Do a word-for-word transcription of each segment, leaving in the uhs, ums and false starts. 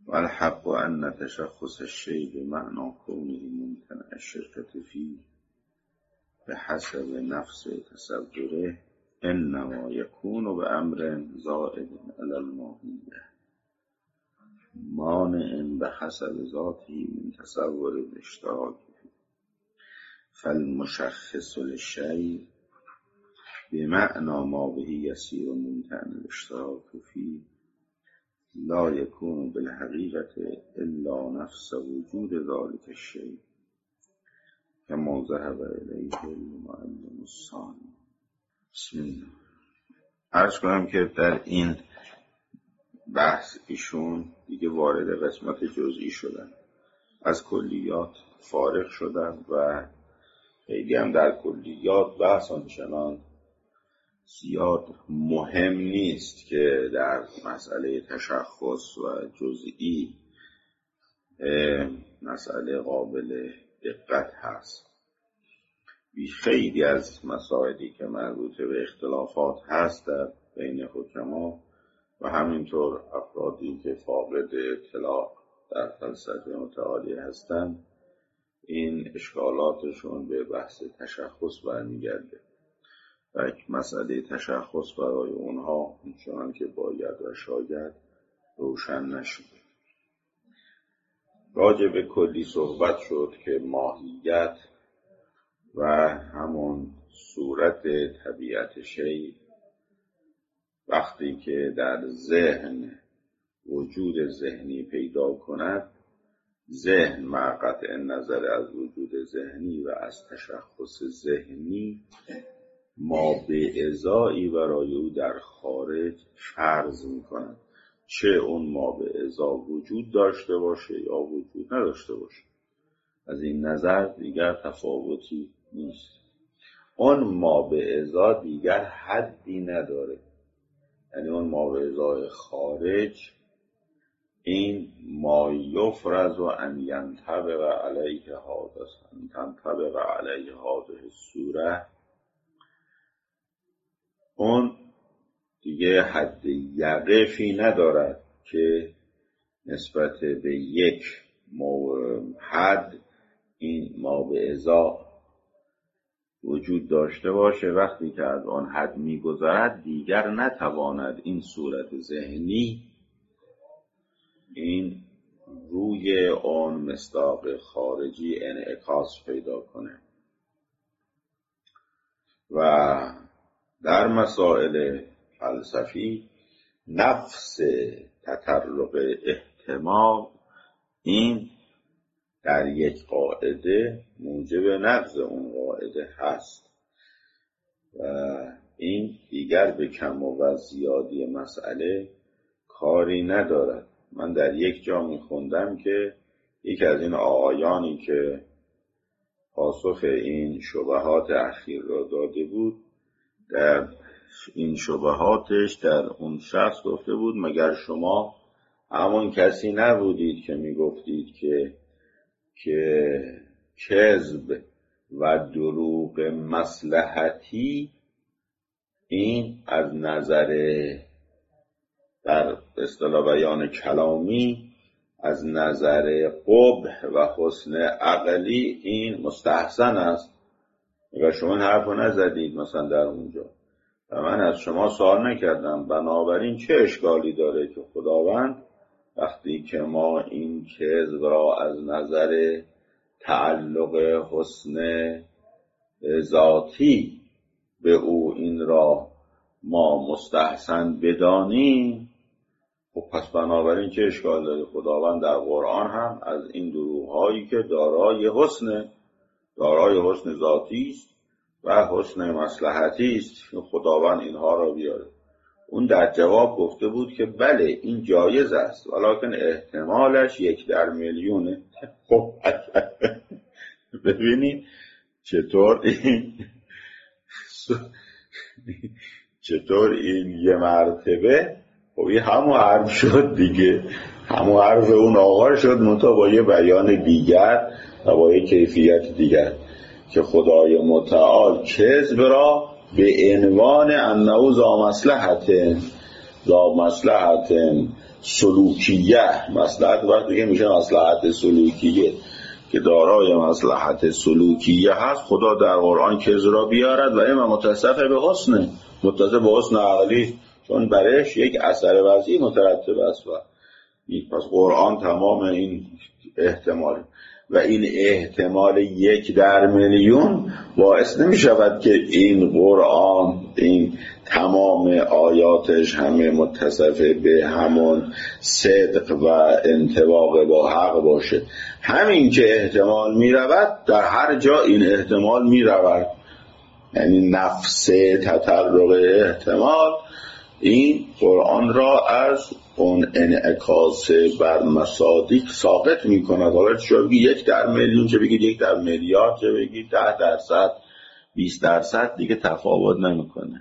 والحق ان تشخص الشيء بمعنى كونه ممتنع الشركة فيه بحسب نفس تصوره انما يكون بأمر زائد على الماهیة مانع بحسب ذاته من تصور الاشتراك فيه فالمشخص للشيء بمعنى ما به يصير ممتنع الاشتراك فيه لا يكون بالحقيقة إلا نفس وجود ذلك الشيء كما ذهب إليه المعلم الثانی. بسم الله. عرض کنم که در این بحث ایشون دیگه وارد قسمت جزئی شدن، از کلیات فارغ شدن و خیلی هم در کلیات بحث آنچنان زیاد مهم نیست که در مسئله تشخص و جزئی مسئله قابل دقت هست. خیلی از مسائلی که مربوط به اختلافات هست در بین حکما و همینطور افرادی که فاقد اطلاع در فلسفه متعالی هستند، این اشکالاتشون به بحث تشخص برمیگرده و یک مسئله تشخص برای اونها چنان که باید و شاید روشن نشده. راجع به کلی صحبت شد که ماهیت و همون صورت طبیعت شیء وقتی که در ذهن وجود ذهنی پیدا کند، ذهن مع قطع نظر از وجود ذهنی و از تشخص ذهنی ما به ازایی برای او در خارج فرض می کند، چه اون ما به ازا وجود داشته باشه یا وجود نداشته باشه. از این نظر دیگر تفاوتی نیست. اون ما به ازا دیگر حدی نداره، یعنی اون ما به ازای خارج این ما یفرض و ان ینطبق علیه حادث ان تنطبق علیه حادث صوره، اون دیگه حد یقفی ندارد که نسبت به یک حد این ما به ازا وجود داشته باشه. وقتی که از آن حد میگذرد دیگر نتواند این صورت ذهنی این روی آن مصداق خارجی انعکاس پیدا کنه. و در مسائل فلسفی نفس تطرق احتمال این در یک قاعده موجب نقض اون قاعده هست و این دیگر به کم و زیادی مسئله کاری ندارد. من در یک جا میخوندم که یکی از این آقایانی که پاسخ این شبهات اخیر را داده بود، در این شبهاتش در اون شخص گفته بود مگر شما همون کسی نبودید که میگفتید که که کذب و دروغ مصلحتی این از نظر در اصطلاح بیان کلامی از نظر قبح و حسن عقلی این مستحسن است و شما این حرف رو نزدید مثلا در اونجا و من از شما سوال نکردم. بنابراین چه اشکالی داره که خداوند وقتی که ما این کذب را از نظر تعلق حسن ذاتی به او این را ما مستحسن بدانیم، خب پس بنابراین چه اشکال داره؟ خداوند در قرآن هم از این دروغ‌هایی که دارای حسن دارای حسن ذاتی است و حسن مصلحتی است خداوند اینها را بیاره. اون در جواب گفته بود که بله این جایز است ولیکن احتمالش یک در میلیونه. خب ببینید چطور این چطور این یه مرتبه خب یه همون حرف شد دیگه، همون حرف اون آقا شد منتها با یه بیان دیگر و با یه کیفیت دیگر که خدای متعال کذب را به عنوان انه ذا مصلحت ذا مصلحت سلوکیه، مصلحت وقتی که میشه مصلحت سلوکیه که دارای مصلحت سلوکیه هست، خدا در قرآن کز را بیارد و اما متصف به حسن، متصف به حسن عقلی، چون برش یک اثر وضعی مترتب است و پس قرآن تمام این احتمال و این احتمال یک در میلیون باعث نمی شود که این قرآن این تمام آیاتش همه متصف به همون صدق و انطباق با حق باشه. همین که احتمال می رود در هر جا این احتمال می رود، یعنی نفس تطرق احتمال این قرآن را از اون انعکاس بر مصادیق ساقط می کند. حالا چه بگید یک در میلیون، چه بگید یک در میلیارد، چه بگید ده درصد، بیست درصد، دیگه تفاوت نمی کنه.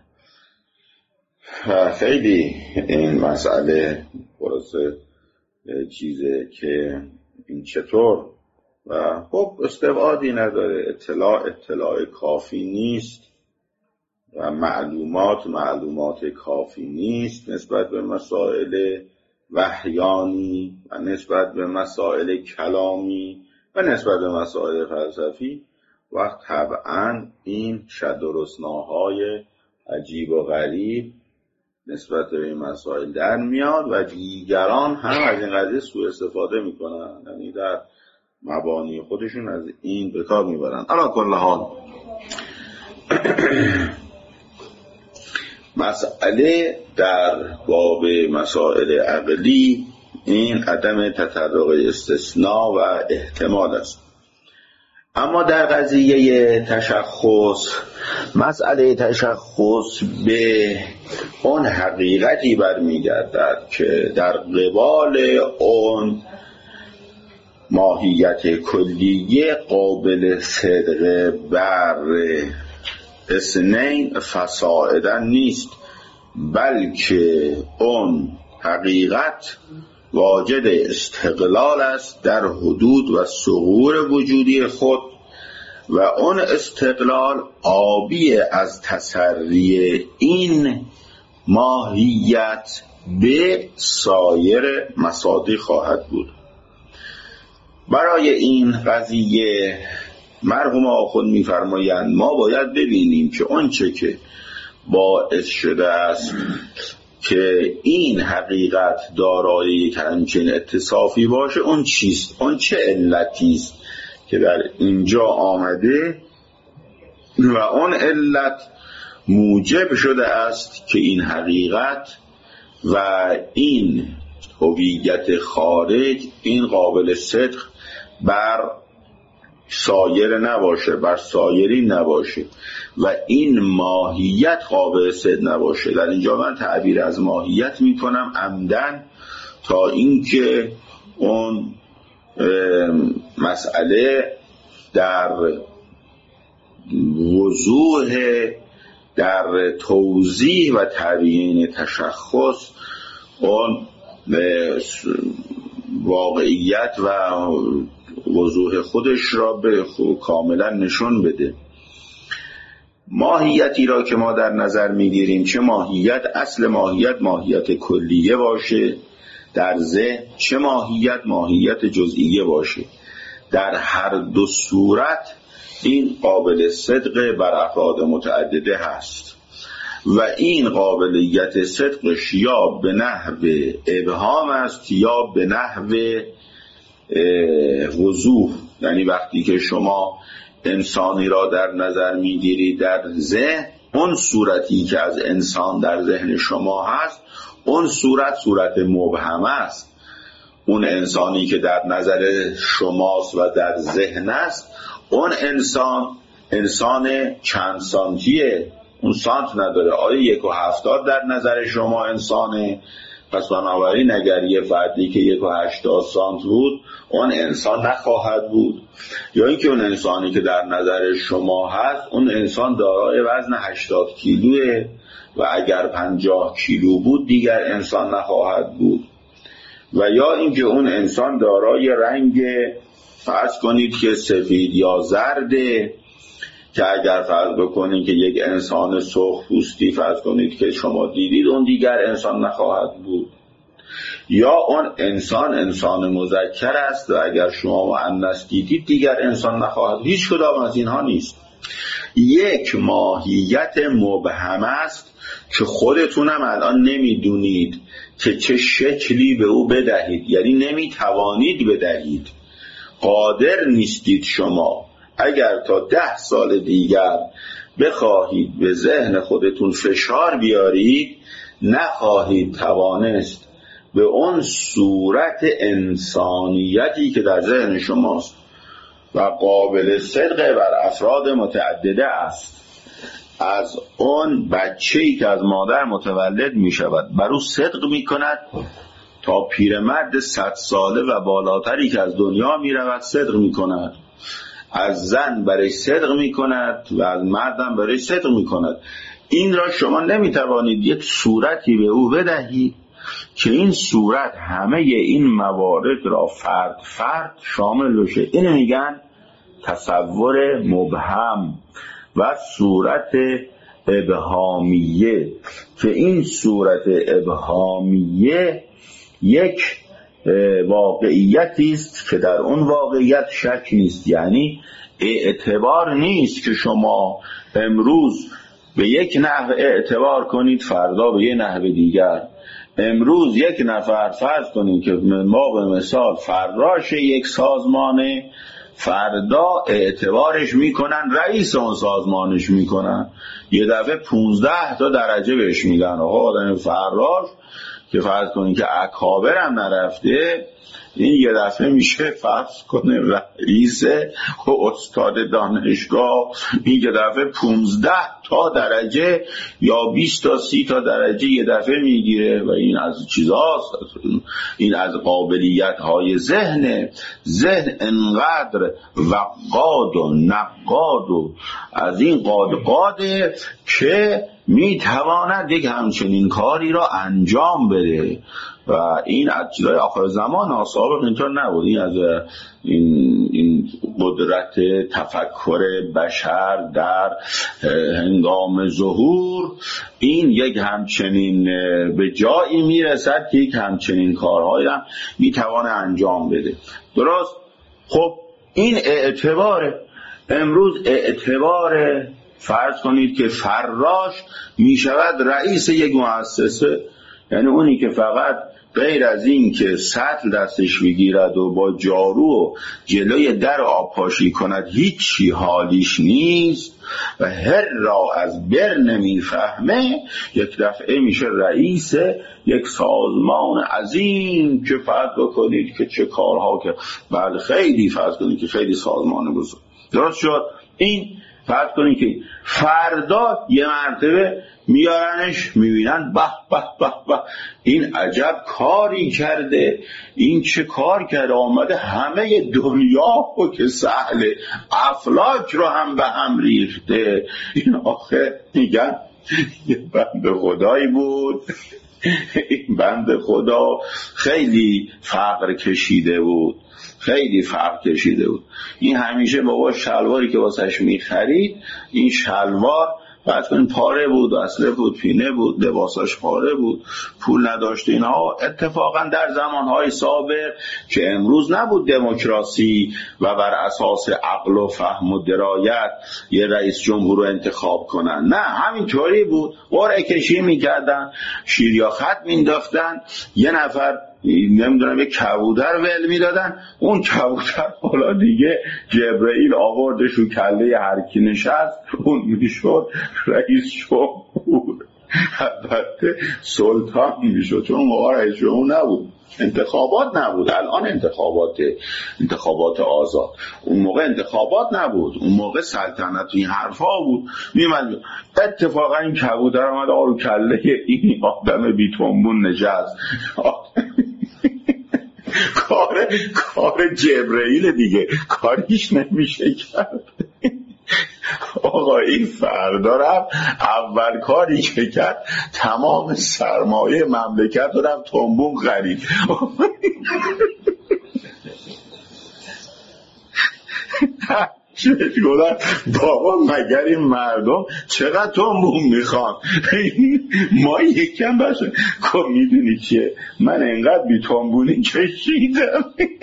خیلی این مسئله خلاصه چیزه که این چطور و خب استبعادی نداره، اطلاع اطلاع کافی نیست و معلومات معلومات کافی نیست نسبت به مسائل وحیانی و نسبت به مسائل کلامی و نسبت به مسائل فلسفی، وقت طبعا این شد و رسناهای عجیب و غریب نسبت به این مسائل در میاد و دیگران هم از این قضیه سوء استفاده میکنن، یعنی در مبانی خودشون از این به کار میبرن. علی کل حال مسئله در باب مسائل عقلی این عدم تطرق استثناء و احتمال است. اما در قضیه تشخص، مسئله تشخص به اون حقیقتی برمیگردد که در قبال اون ماهیت کلیه قابل صدق بر اثنین فصاعدا نیست، بلکه اون حقیقت واجد استقلال است در حدود و ثغور وجودی خود و اون استقلال آبی از تسری این ماهیت به سایر مصادیق خواهد بود. برای این قضیه مرحوم آخوند می‌فرمایند ما باید ببینیم که آنچه که باعث شده است که این حقیقت دارای یک همچین اتصافی باشه اون چیست، اون چه علتی است که در اینجا آمده و اون علت موجب شده است که این حقیقت و این هویت خارج این قابل صدق بر سایر نباشه، بر سایری نباشه و این ماهیت قابل صدق نباشه. در اینجا من تعبیر از ماهیت میکنم عمدن تا اینکه اون مسئله در وضوح در توضیح و تبیین تشخص اون واقعیت و وضوح خودش را به کاملا نشون بده. ماهیتی را که ما در نظر میگیریم، چه ماهیت اصل ماهیت ماهیت کلیه باشه در ذهن، چه ماهیت ماهیت جزئیه باشه، در هر دو صورت این قابل صدق بر افراد متعدده هست و این قابلیت صدقش یا به نحو ابهام است یا به نحو وضوح. یعنی وقتی که شما انسانی را در نظر میگیرید در ذهن، اون صورتی که از انسان در ذهن شما هست اون صورت صورت مبهمه است. اون انسانی که در نظر شماست و در ذهن است اون انسان انسان چند سانتیه، اون سانت نداره. آیا یک و هفتاد در نظر شما انسانه؟ پس بنابراین اگر یه فردی که یک و هشتاد سانت بود اون انسان نخواهد بود، یا اینکه اون انسانی که در نظر شما هست اون انسان دارای وزن هشتاد کیلوه و اگر پنجاه کیلو بود دیگر انسان نخواهد بود، و یا اینکه اون انسان دارای رنگ فرض کنید که سفید یا زرده که اگر فرض بکنید که یک انسان سرخ پوستی فرض کنید که شما دیدید اون دیگر انسان نخواهد بود، یا اون انسان انسان مذکر است و اگر شما مؤنث دیدید دیگر انسان نخواهد. هیچ کدام از اینها نیست. یک ماهیت مبهم است که خودتونم الان نمیدونید که چه شکلی به او بدهید، یعنی نمیتوانید بدهید، قادر نیستید. شما اگر تا ده سال دیگر بخواهید به ذهن خودتون فشار بیارید، نخواهید توانست به اون صورت انسانیتی که در ذهن شماست و قابل صدق بر افراد متعدده است، از اون بچه‌ای که از مادر متولد می شود بر او صدق می کند، تا پیرمرد صد ساله و بالاتری که از دنیا می رود صدق می کند. از زن برای صدق می کند و از مردم برای صدق می کند. این را شما نمی توانید یک صورتی به او بدهید که این صورت همه این موارد را فرد فرد شامل بشه. اینو میگن تصور مبهم و صورت ابهامیه، که این صورت ابهامیه یک واقعیتی است که در اون واقعیت شک نیست. یعنی اعتبار نیست که شما امروز به یک نحو اعتبار کنید فردا به یک نحو دیگر. امروز یک نفر فرض کنید که ما به مثال فراش یک سازمانه، فردا اعتبارش میکنن رئیس اون سازمانش میکنن، یه دفعه پونزده تا درجه بهش میدن. آقا آدم فراش که فرض کنید که اکابر هم نرفته، این یه دفعه میشه فرض کنه رئیس و استاد دانشگاه، این یه دفعه پونزده تا درجه یا بیست تا سی تا درجه یه دفعه میگیره و این از چیزاست. این از قابلیت های ذهن. ذهن انقدر وقاد و نقاد و از این قاد قاده که میتواند یک همچنین کاری را انجام بده و این از چیزای آخر زمان سابق اینطور نبود. این از این, این قدرت تفکر بشر در هنگام ظهور، این یک همچنین به جایی میرسد که یک همچنین کارهایی هم میتوانه انجام بده. درست؟ خب این اعتباره. امروز اعتبار فرض کنید که فراش میشود رئیس یک مؤسسه، یعنی اونی که فقط غیر از این که سطل دستش بگیرد و با جارو جلوی در آبپاشی کند هیچی حالیش نیست و هر را از بر نمیفهمه، یک دفعه میشه رئیس یک سازمان عظیم که فرض بکنید که چه کارها که بعد خیلی فرض کنید که خیلی سازمان بزرگ. درست شد؟ این فرض کنید که فردا یه مرتبه میارنش میبینن به به به به این عجب کاری کرده، این چه کار کرده، آمده همه دنیا رو که سهل افلاک رو هم به هم ریخته. این آخه میگن یه بنده خدایی بود، این بنده خدا خیلی فقر کشیده بود، خیلی فقر کشیده بود. این همیشه بابا شلواری که واسش میخرید، این شلوار بعد این پاره بود، اصله بود، پینه بود، لباساش پاره بود، پول نداشت. اینها اتفاقا در زمانهای سابق که امروز نبود دموکراسی و بر اساس عقل و فهم و درایت یه رئیس جمهور رو انتخاب کنن، نه همینطوری بود. قرعه کشی میکردن، شیر یا خط مینداختن، یه نفر نمیدونم یک کبوتر ول میدادن، اون کبوتر حالا دیگه جبرئیل آوردش رو کله هر کی نشست، اون میشد رئیس جمهور. البته سلطان میشد، چون موقع رئیس جمهور نبود، انتخابات نبود. الان انتخابات انتخابات آزاد، اون موقع انتخابات نبود، اون موقع سلطنت این حرفا بود. میمد اتفاقا این کبوتر آمد آرو کله این آدم بی تنبون نشست. کار کار جبرئیل دیگه، کاریش نمیشه کرد. آقا این فردا رفت، اول کاری که کرد تمام سرمایه مملکت رو رفت تنبون خرید. گفتن بابا مگر این مردم چقدر تنبون میخوان، ما یکم باشه که میدونی که من انقدر بی تنبونی کشیدم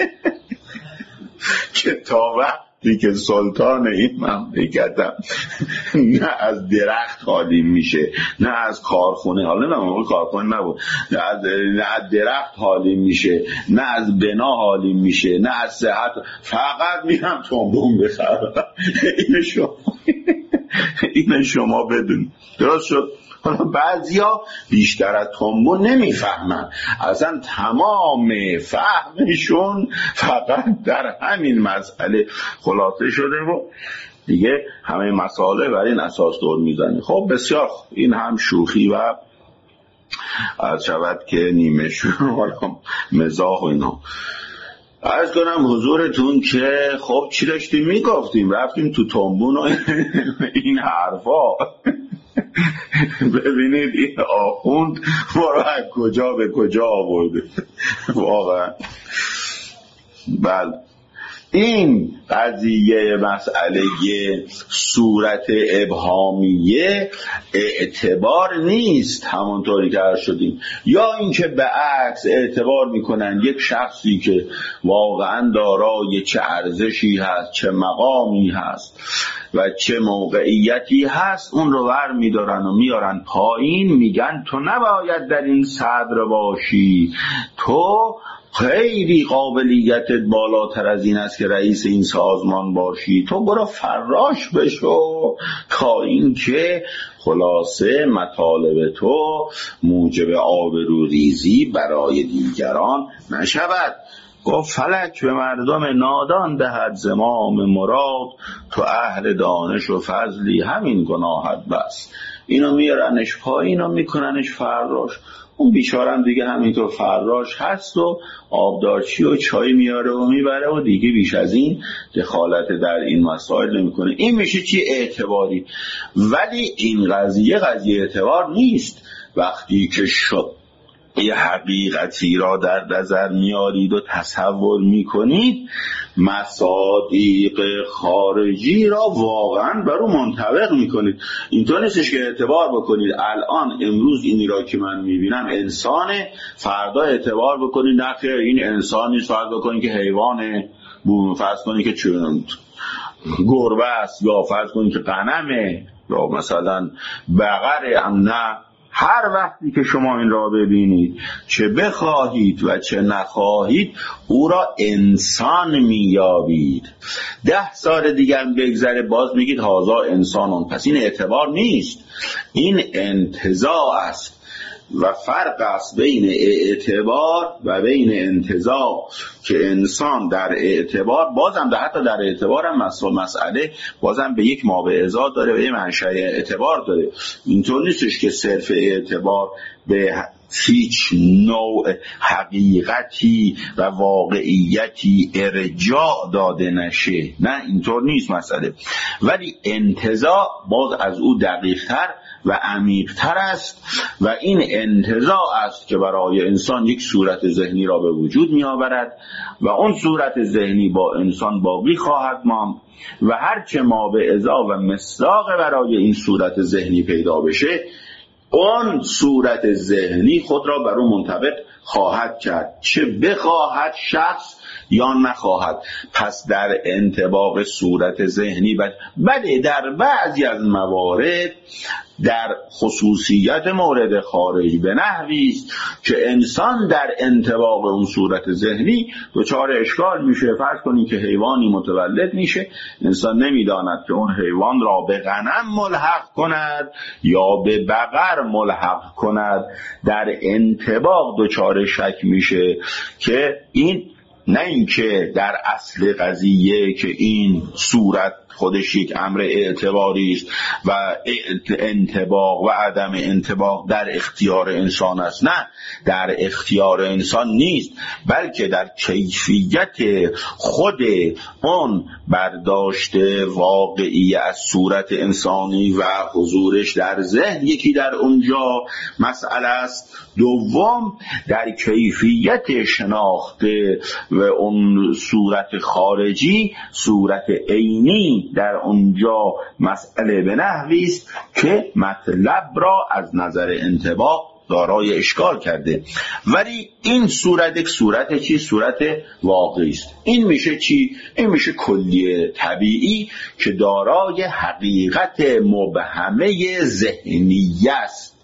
که تا وقتی که سلطان این مملکتم نه از درخت حالی میشه، نه از کارخونه، حالا نه موقع کارخونه نبود، نه از, نه از درخت حالی میشه، نه از بنا حالی میشه، نه از صحت، فقط میرم تنبون بخرم. این شما این شما بدون درست شد. حالا بعضیا بیشتر از تنبون نمیفهمن، اصلا تمام فهمشون فقط در همین مسئله خلاصه شده و دیگه همه مسائل بر این اساس دور میزنی. خب بسیار این هم شوخی و از شود که نیمه شروع مزاح و اینا. عرض کنم حضورتون که خب چی داشتیم میگفتیم، رفتیم تو تنبون و این حرفا. ببینید این آخوند ما رو از کجا به کجا آورده واقعا. بله این قضیه مسئله صورت ابهامیه اعتبار نیست همونطوری که عرض شدیم، یا اینکه به عکس اعتبار میکنن یک شخصی که واقعا دارای چه ارزشی هست، چه مقامی هست و چه موقعیتی هست، اون رو ور میدارن و میارن پایین، میگن تو نباید در این صدر باشی، تو خیلی قابلیتت بالاتر از این است که رئیس این سازمان باشی، تو برو فراش بشو تا اینکه خلاصه مطالب تو موجب آبروریزی برای دیگران نشود. گفت فلک به مردم نادان دهد زمام مراد، تو اهل دانش و فضلی همین گناهت بس. اینو میارنش پایین و میکننش فراش. اون بیچارم دیگه همینطور فراش هست و آبدارچی و چای میاره و میبره و دیگه بیش از این دخالت در این مسائل نمیکنه. این میشه چی؟ اعتباری. ولی این قضیه قضیه اعتبار نیست. وقتی که شد یه حقیقتی را در نظر میارید و تصور میکنید، مصادیق خارجی را واقعا برو منطبق میکنید. اینطور نیستش که اعتبار بکنید الان امروز اینی را که من میبینم انسانه، فردا اعتبار بکنید نه خیر این انسان نیست، فردا بکنید که حیوانه، فرض کنید که چون گربه است، یا فرض کنید که غنمه، یا مثلا بقره هم. نه، هر وقتی که شما این را ببینید، چه بخواهید و چه نخواهید، او را انسان میابید. ده سال دیگه هم بگذره باز میگید هازا انسانون. پس این اعتبار نیست، این انتزاع است. و فرق است بین اعتبار و بین انتزاع، که انسان در اعتبار بازم در حتی در اعتبار هم مسئله بازم به یک مابعضا داره و یک منشأ اعتبار داره. اینطور نیستش که صرف اعتبار به هیچ نوع حقیقتی و واقعیتی ارجاع داده نشه، نه اینطور نیست مسئله. ولی انتزاع باز از او دقیق‌تر و عمیق‌تر است و این انتزاع است که برای انسان یک صورت ذهنی را به وجود می‌آورد و اون صورت ذهنی با انسان باقی خواهد ماند و هرچه ما به ازا و مصداق برای این صورت ذهنی پیدا بشه، اون صورت ذهنی خود را بر اون منطبق خواهد کرد، چه بخواهد شخص یا نخواهد. پس در انطباق صورت ذهنی بله در بعضی از موارد در خصوصیت مورد خارج به نحوی است که انسان در انطباق اون صورت ذهنی دچار اشکال میشه. فرض کنید که حیوانی متولد میشه، انسان نمیداند که اون حیوان را به غنم ملحق کند یا به بقر ملحق کند، در انطباق دچار شک میشه که این نه اینکه در اصل قضیه که این صورت خودش یک امر اعتباری است و انطباق و عدم انطباق در اختیار انسان است، نه در اختیار انسان نیست، بلکه در کیفیت خود اون برداشت واقعی از صورت انسانی و حضورش در ذهن یکی در اونجا مسئله است. دوم در کیفیت شناخته و اون صورت خارجی صورت عینی در اونجا مسئله به نحوی است که مطلب را از نظر انطباق دارای اشکال کرده. ولی این صورت یک صورت چی؟ صورت واقعی است. این میشه چی؟ این میشه کلیه طبیعی که دارای حقیقت مبهمه ذهنیه است.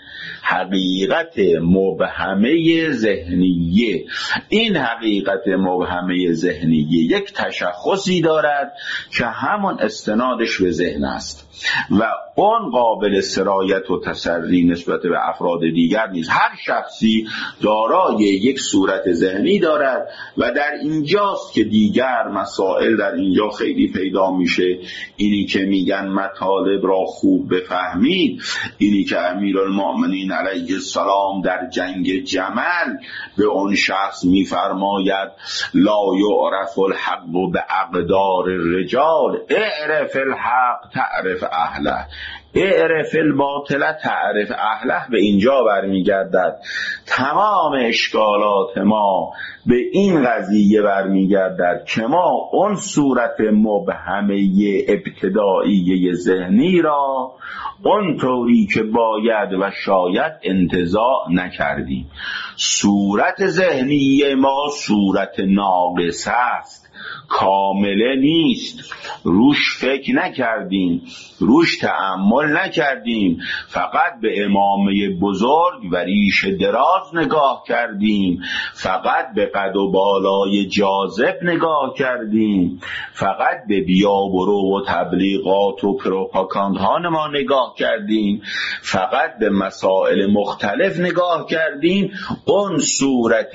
حقیقت مبهمه ذهنیه. این حقیقت مبهمه ذهنیه یک تشخصی دارد که همون استنادش به ذهن است و اون قابل سرایت و تسری نسبت به افراد دیگر نیست. هر شخصی دارای یک صورت ذهنی دارد و در اینجاست که دیگر مسائل در اینجا خیلی پیدا میشه. اینی که میگن مطالب را خوب بفهمید، اینی که امیرالمؤمنین علیه السلام در جنگ جمل به اون شخص میفرماید لا یعرف الحق باقدار الرجال اعرف الحق تعرف اهله، اعرف الباطل تعرف اهله. به اینجا برمیگردد تمام اشکالات ما به این قضیه برمیگردد که ما اون صورت مبهمه ابتدایی ذهنی را اون طوری که باید و شاید انتزاع نکردیم. صورت ذهنی ما صورت ناقص است، کامله نیست، روش فکر نکردیم، روش تأمل نکردیم، فقط به امامه بزرگ و ریش دراز نگاه کردیم، فقط به قد و بالای جاذب نگاه کردیم، فقط به بیا برو و تبلیغات و پروپاگاندها ما نگاه کردیم، فقط به مسائل مختلف نگاه کردیم. اون صورت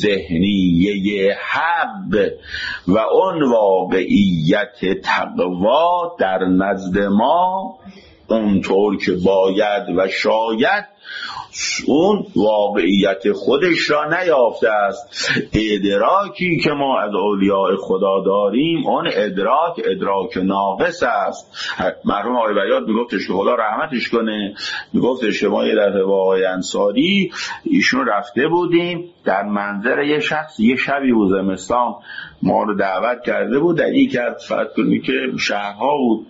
ذهنیه حق و اون واقعیت تقوا در نزد ما اونطور که باید و شاید اون واقعیت خودش را نیافته است. ادراکی که ما از اولیاء خدا داریم اون ادراک ادراک ناقص است. مرحوم آقای بیات میگفتش که خدا رحمتش کنه، میگفتش که ما یه دفعه با آقای انصاری ایشون رفته بودیم در منظر یه شخص، یه شبی بود زمستان ما رو دعوت کرده بود در یکی از فرض کنید که شهرها بود،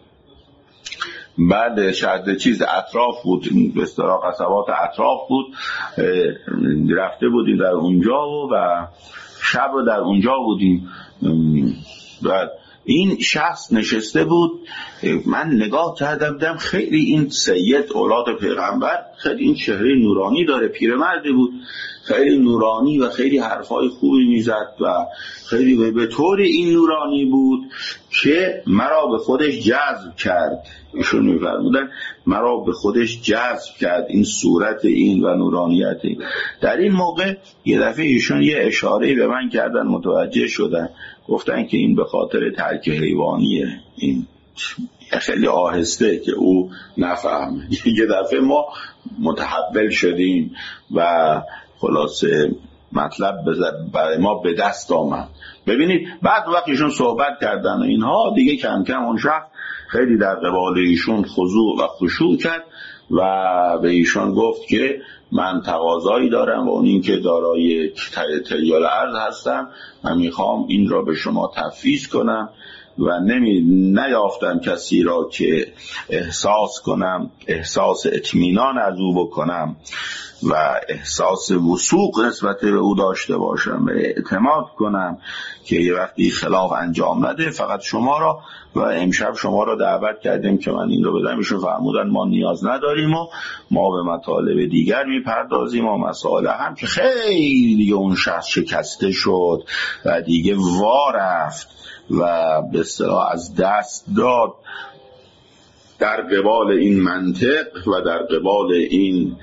بعد شهر چیز اطراف بود، به اصطلاح قصبات اطراف بود، رفته بودیم در اونجا و شب رو در اونجا بودیم و این شخص نشسته بود. من نگاه کردم دیدم خیلی این سید اولاد پیغمبر خیلی این چهره نورانی داره، پیرمردی بود، خیلی نورانی و خیلی حرفای خوبی میزد و خیلی به طور این نورانی بود که مرا به خودش جذب کرد. ایشون می‌فرمودن مرا به خودش جذب کرد این صورت این و نورانیت این. در این موقع یه دفعه ایشون یه اشاره‌ای به من کردن، متوجه شدن، گفتن که این به خاطر ترک حیوانیه. این خیلی آهسته که او نفهمه. یه دفعه ما متحول شدیم و خلاصه مطلب برای ما به دست آمد. ببینید بعد وقتیشون صحبت کردن و اینها دیگه کم کم اون شخص خیلی در قبال ایشون خضوع و خشوع کرد و به ایشون گفت که من تقاضایی دارم و اون این که دارای تریال ارض هستم و میخوام این را به شما تفویض کنم و نمی نیافتم کسی را که احساس کنم، احساس اطمینان از او بکنم و احساس وثوق نسبت به او داشته باشم و اعتماد کنم که یه وقتی خلاف انجام نده. فقط شما را و امشب شما را دعوت کردیم که من این رو بدم. ایشون فرمودن ما نیاز نداریم و ما به مطالب دیگر میپردازیم و مسائل هم که خیلی دیگه اون شخص شکسته شد و دیگه وا رفت و به اصطلاح از دست داد در قبال این منطق و در قبال این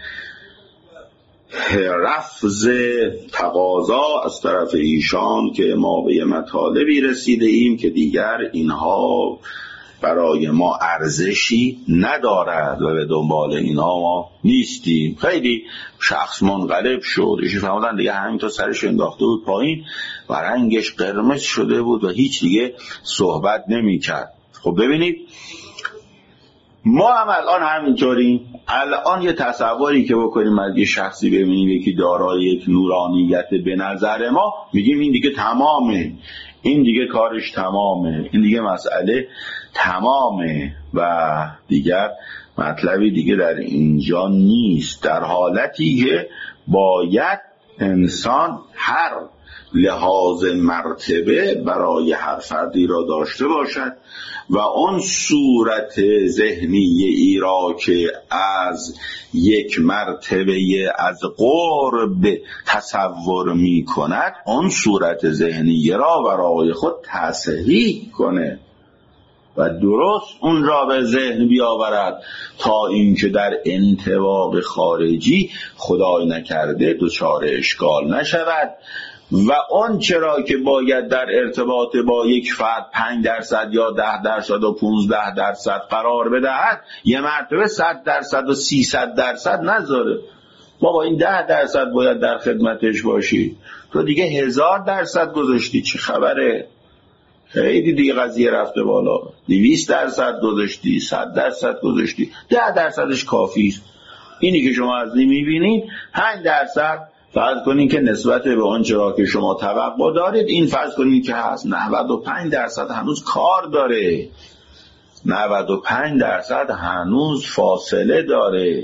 رفض تقاضا از طرف ایشان که ما به یه مطالبی رسیده ایم که دیگر اینها برای ما ارزشی ندارد و به دنبال اینها ما نیستیم. خیلی شخص منقلب شد، ایشون فرمودن دیگه همینطور سرش انداخته بود پایین و رنگش قرمز شده بود و هیچ دیگه صحبت نمی کرد. خب ببینید ما هم الان همینطوریم. الان یه تصوری که بکنیم از یه شخصی ببینیم یکی دارای یک نورانیت به نظر ما، میگیم این دیگه تمامه، این دیگه کارش تمامه، این دیگه مسئله تمامه و دیگر مطلبی دیگه در اینجا نیست، در حالتی که باید انسان هر لحاظ مرتبه برای هر فردی را داشته باشد و اون صورت ذهنی ای را که از یک مرتبه از قرب تصور می کند اون صورت ذهنی را برای خود تصحیح کنه و درست اون را به ذهن بیاورد تا اینکه در انطباق خارجی خدای نکرده دچار اشکال نشود و اون چرا که باید در ارتباط با یک فرد پنج درصد یا ده درصد و پونزده درصد قرار بدهد یه مرتبه صد درصد و سیصد درصد نذاره. ما با این ده درصد باید در خدمتش باشی، تو دیگه هزار درصد گذاشتی، چه خبره؟ خیلی دیگه قضیه رفته بالا. دویست درصد گذاشتی، صد درصد گذاشتی، ده درصدش کافیست. اینی که شما از این میبینید پنج درصد فرض کنین که نسبت به آن چرا که شما توقع دارید این فرض کنین که هست، نود و پنج درصد هنوز کار داره، نود و پنج درصد هنوز فاصله داره.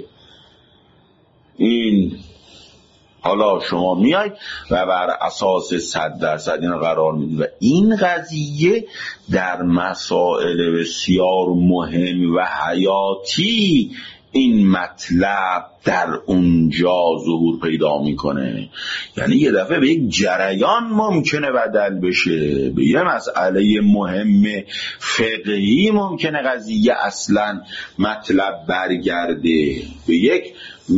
این حالا شما میاید و بر اساس صد درصد این قرار میدید و این قضیه در مسائل بسیار مهم و حیاتی این مطلب در اونجا ظهور پیدا میکنه. یعنی یه دفعه به یک جریان ممکنه بدل بشه، به یه مسئله مهم فقهی ممکنه قضیه اصلا مطلب برگرده، به یک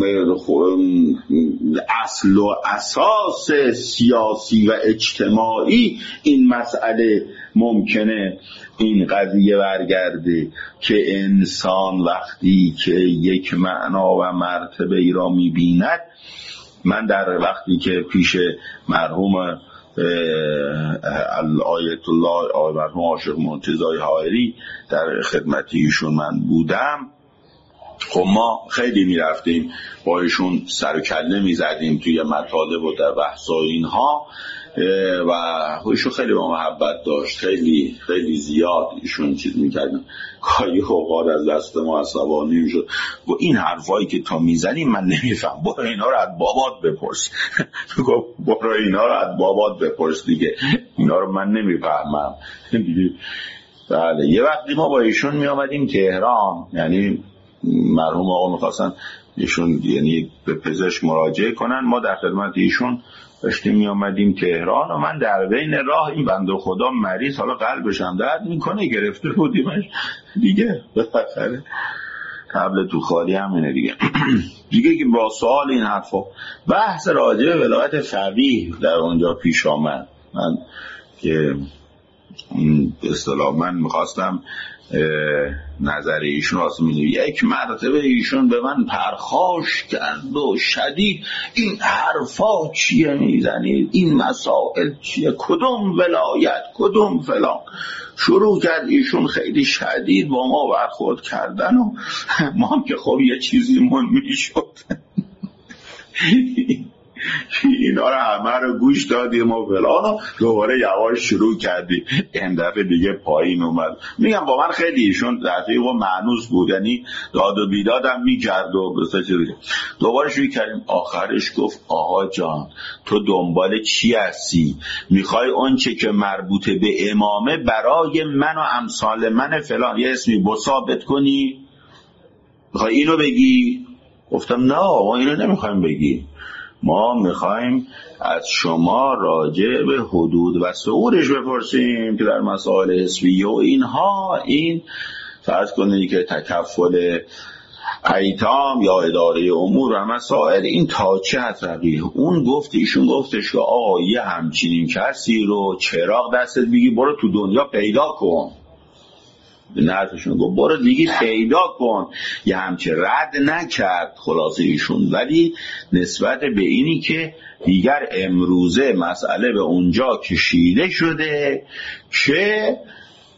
اصل و اساس سیاسی و اجتماعی این مسئله ممکنه این قضیه برگرده که انسان وقتی که یک معنا و مرتبه ای را می‌بیند. من در وقتی که پیش مرحوم آیت الله آقای مرحوم عاشق منتزه حائری در خدمت ایشون من بودم، خب ما خیلی میرفتیم با ایشون سر و کله میزدیم توی مطالب و در بحث و اینها و ایشون خیلی با محبت داشت، خیلی خیلی زیاد ایشون چیز میکردن، گاهی اوقات از دست ما عصبانی میشد و این حرفایی که تا میزنی من نمیفهم، برو اینا رو از بابات بپرس. برو اینا رو از بابات بپرس دیگه، اینا رو من نمیفهمم دیگه. بله یه وقتی ما با ایشون میامدیم تهران، یعنی مرحوم آقا میخواستن ایشون یعنی به پزشک مراجعه کنن، ما در خدمت ایشون داشتیم می آمدیم تهران و من در بین راه این بنده خدا مریض، حالا قلبش هم درد میکنه، گرفته بودیمش دیگه، بخاطر قبل تو خالی همینه دیگه. دیگه که با سوال این حرفا بحث راجع به ولایت فقیه در اونجا پیش آمد، من که به اصطلاح من میخواستم نظر ایشون واسه میدونم، یک مرتبه ایشون به من پرخاش کرد و شدید این حرفا چیه میزنید، این مسائل چیه، کدوم ولایت کدوم فلان، شروع کرد ایشون خیلی شدید با ما برخورد کردن و ما هم که خب یه چیزی من میشد اینا رو همه رو گوش دادیم و فلان و دوباره یواش شروع کردیم. این دفعه دیگه پایین اومد. میگم با من خیلی ایشون دقیق و معنوس بود، یعنی داد و بیدادم میکرد و بسه چه دیگه. دوباره شروع کردیم، آخرش گفت آقا جان تو دنبال چی هستی؟ میخوای اون چه که مربوط به امامه برای من و امثال من فلان یه اسمی بثابت کنی؟ میخوای اینو بگی؟ گفتم نه ما اینو نمیخوایم بگی، ما میخوایم از شما راجع به حدود و سعورش بپرسیم که در مسائل حسبیه و اینها، این فرض کنید که تکفل ایتام یا اداره امور و مسائل این تا چه حدی. اون گفت ایشون گفتش که آقا یه همچینین کسی رو چراغ دستت بگی برو تو دنیا پیدا کن. نرفشون گفت برو دیگه پیدا کن، یه همچه رد نکرد خلاصه ایشون. ولی نسبت به اینی که دیگر امروزه مسئله به اونجا کشیده شده که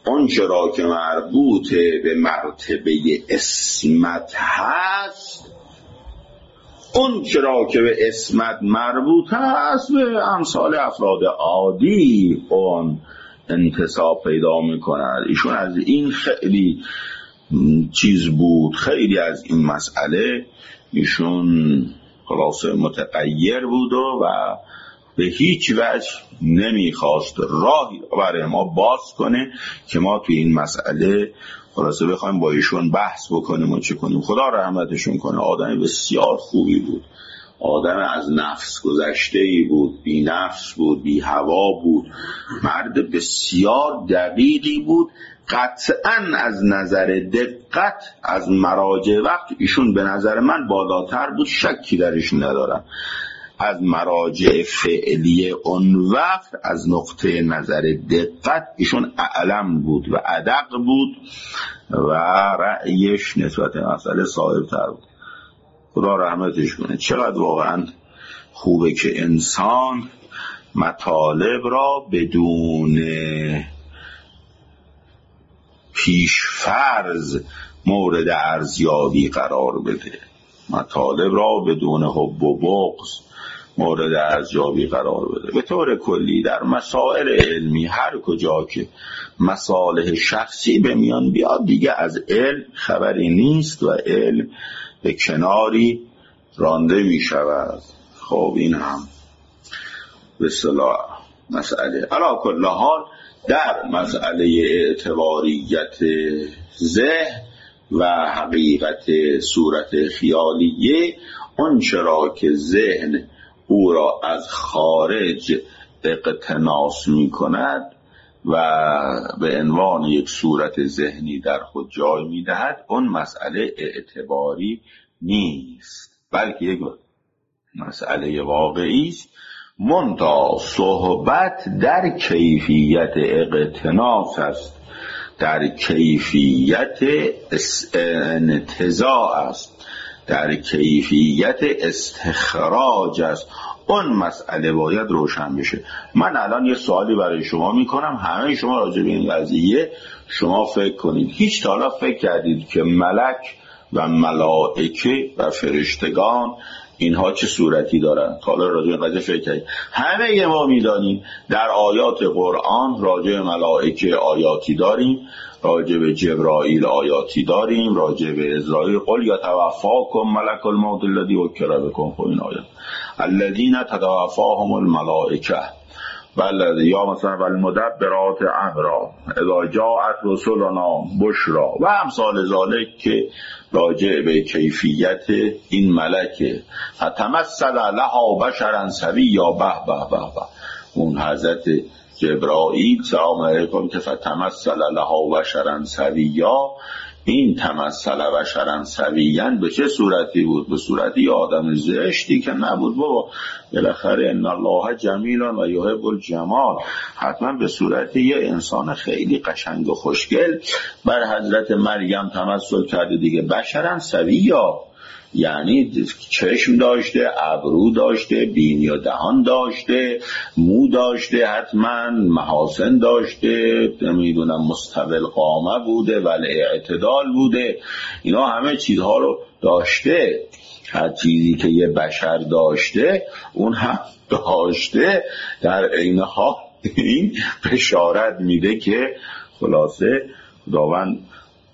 اون چرا که مربوط به مرتبه اسمت هست، اون چرا که به اسمت مربوط هست به امثال افراد عادی اون انتصاب پیدا میکند. ایشون از این خیلی چیز بود، خیلی از این مسئله ایشون خلاصه متغیر بود و به هیچ وجه نمیخواست راهی برای ما باز کنه که ما توی این مسئله خلاصه بخوایم با ایشون بحث بکنیم و چه کنیم. خدا رحمتشون کنه، آدم بسیار خوبی بود، آدم از نفس گذشته‌ای بود، بی نفس بود، بی هوا بود، مرد بسیار دقیقی بود. قطعاً از نظر دقت از مراجع وقت ایشون به نظر من بالاتر بود، شکی درشون ندارم. از مراجع فعلی اون وقت از نقطه نظر دقت ایشون اعلم بود و ادق بود و رأیش نسبت مسئله صاحب تر بود. خدا رحمتش کنه. چقدر واقعا خوبه که انسان مطالب را بدون پیشفرض مورد ارزیابی قرار بده، مطالب را بدون حب و بغض مورد ارزیابی قرار بده. به طور کلی در مسائل علمی هر کجا که مصالح شخصی به میان بیاد دیگه از علم خبری نیست و علم به کناری رانده می شود. خب این هم به اصطلاح مسئله. علی کل حال در مسئله اعتباریت ذهن و حقیقت صورت خیالیه، اون چرا که ذهن او را از خارج اقتناس می کند و به عنوان یک صورت ذهنی در خود جای می دهد، اون مسئله اعتباری نیست بلکه یک مسئله واقعی است. منتها صحبت در کیفیت اقتناس است، در کیفیت انتزاع است، در کیفیت استخراج است. اون مسئله باید روشن بشه. من الان یه سوالی برای شما میکنم، همه شما راجع به این قضیه شما فکر کنید. هیچ تا حالا فکر کردید که ملک و ملائکه و فرشتگان اینها چه صورتی دارن؟ حالا راجع به این قضیه فکر کردید؟ همه ما میدانیم در آیات قرآن راجع به ملائکه آیاتی داریم، راجع به جبرائیل آیاتی داریم، راجع به اسرائیل قل یتوفاکم ملک الموت الذی وکل بکم. خب این آیات الذین تتوفاهم الملائکه بل یا مثلا والمدبرات امرا اذا جاءت رسلنا بشرا و امثال ذالک که راجع به کیفیت این ملکه. فتمثل لها بشرا سویا به به به به. اون حضرت جبرائیل سلام علیکم که فتمثل لها بشرا سویا، این تمثل بشرا سویا به چه صورتی بود؟ به صورتی آدم زشتی که نبود بابا، بالاخره ان الله جمیل و یحب الجمال، حتما به صورت یه انسان خیلی قشنگ و خوشگل بر حضرت مریم تمثل کرده دیگه. بشرا سویا یعنی چشم داشته، ابرو داشته، بینی و دهان داشته، مو داشته، حتما محاسن داشته، نمیدونم مستوی القامه بوده ولی اعتدال بوده، اینا همه چیزها رو داشته. هر چیزی که یه بشر داشته اون هم داشته. در عین حال این بشارت میده که خلاصه خداوند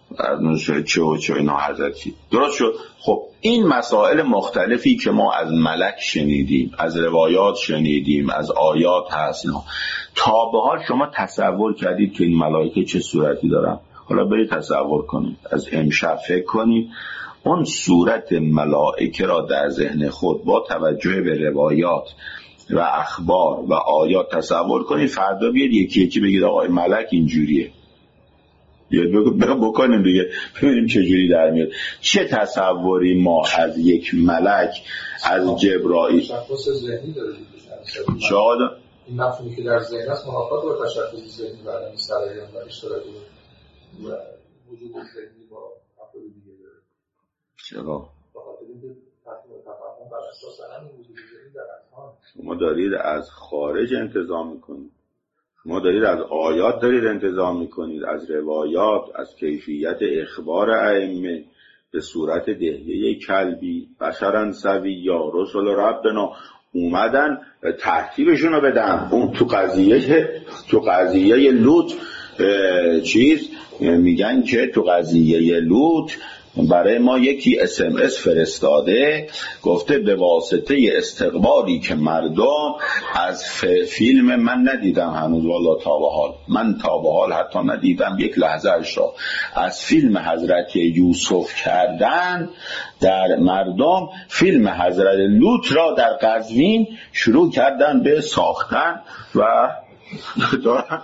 چه و چه اینا حضرتی درست شد. خب این مسائل مختلفی که ما از ملک شنیدیم، از روایات شنیدیم، از آیات هست، اینا تا به حال شما تصور کردید که این ملائکه چه صورتی دارن؟ حالا برید تصور کنید، از امشب فکر کنید اون صورت ملائکه را در ذهن خود با توجه به روایات و اخبار و آیات تصور کنید. فردا بیاد یکی یکی بگید آقا ملک اینجوریه، بیاد بکنیم دیگه ببینیم چه جوری در میاد. چه تصوری ما از یک ملک، از جبرائیل تشخص ذهنی داره دیگه. شاید این مفهومی که در ذهن است منافات با تشخص ذهنی و علمی سرایان و اشتراک و وجود ذهنی با افراد دیگه داره. چرا؟ بخاطر اینکه تفاهم تفاهم بر اساس همین وجود ذهنی در اذهان. شما دارید از خارج انتظام میکنید. ما دارید از آیات دارید انتظام میکنید، از روایات، از کیفیت اخبار ائمه به صورت دهیه کلبی بشرن سوی یا رسول ربنا اومدن ترتیبشون رو بدن. اون تو قضیه تو قضیه لوط چیز میگن که تو قضیه لوط برای ما یکی اس ام اس فرستاده، گفته به واسطه استقبالی که مردم از فیلم، من ندیدم هنوز والا تا به حال، من تا به حال حتی ندیدم یک لحظه اش را، از فیلم حضرت یوسف کردن در مردم، فیلم حضرت لوط را در قزوین شروع کردن به ساختن و دارن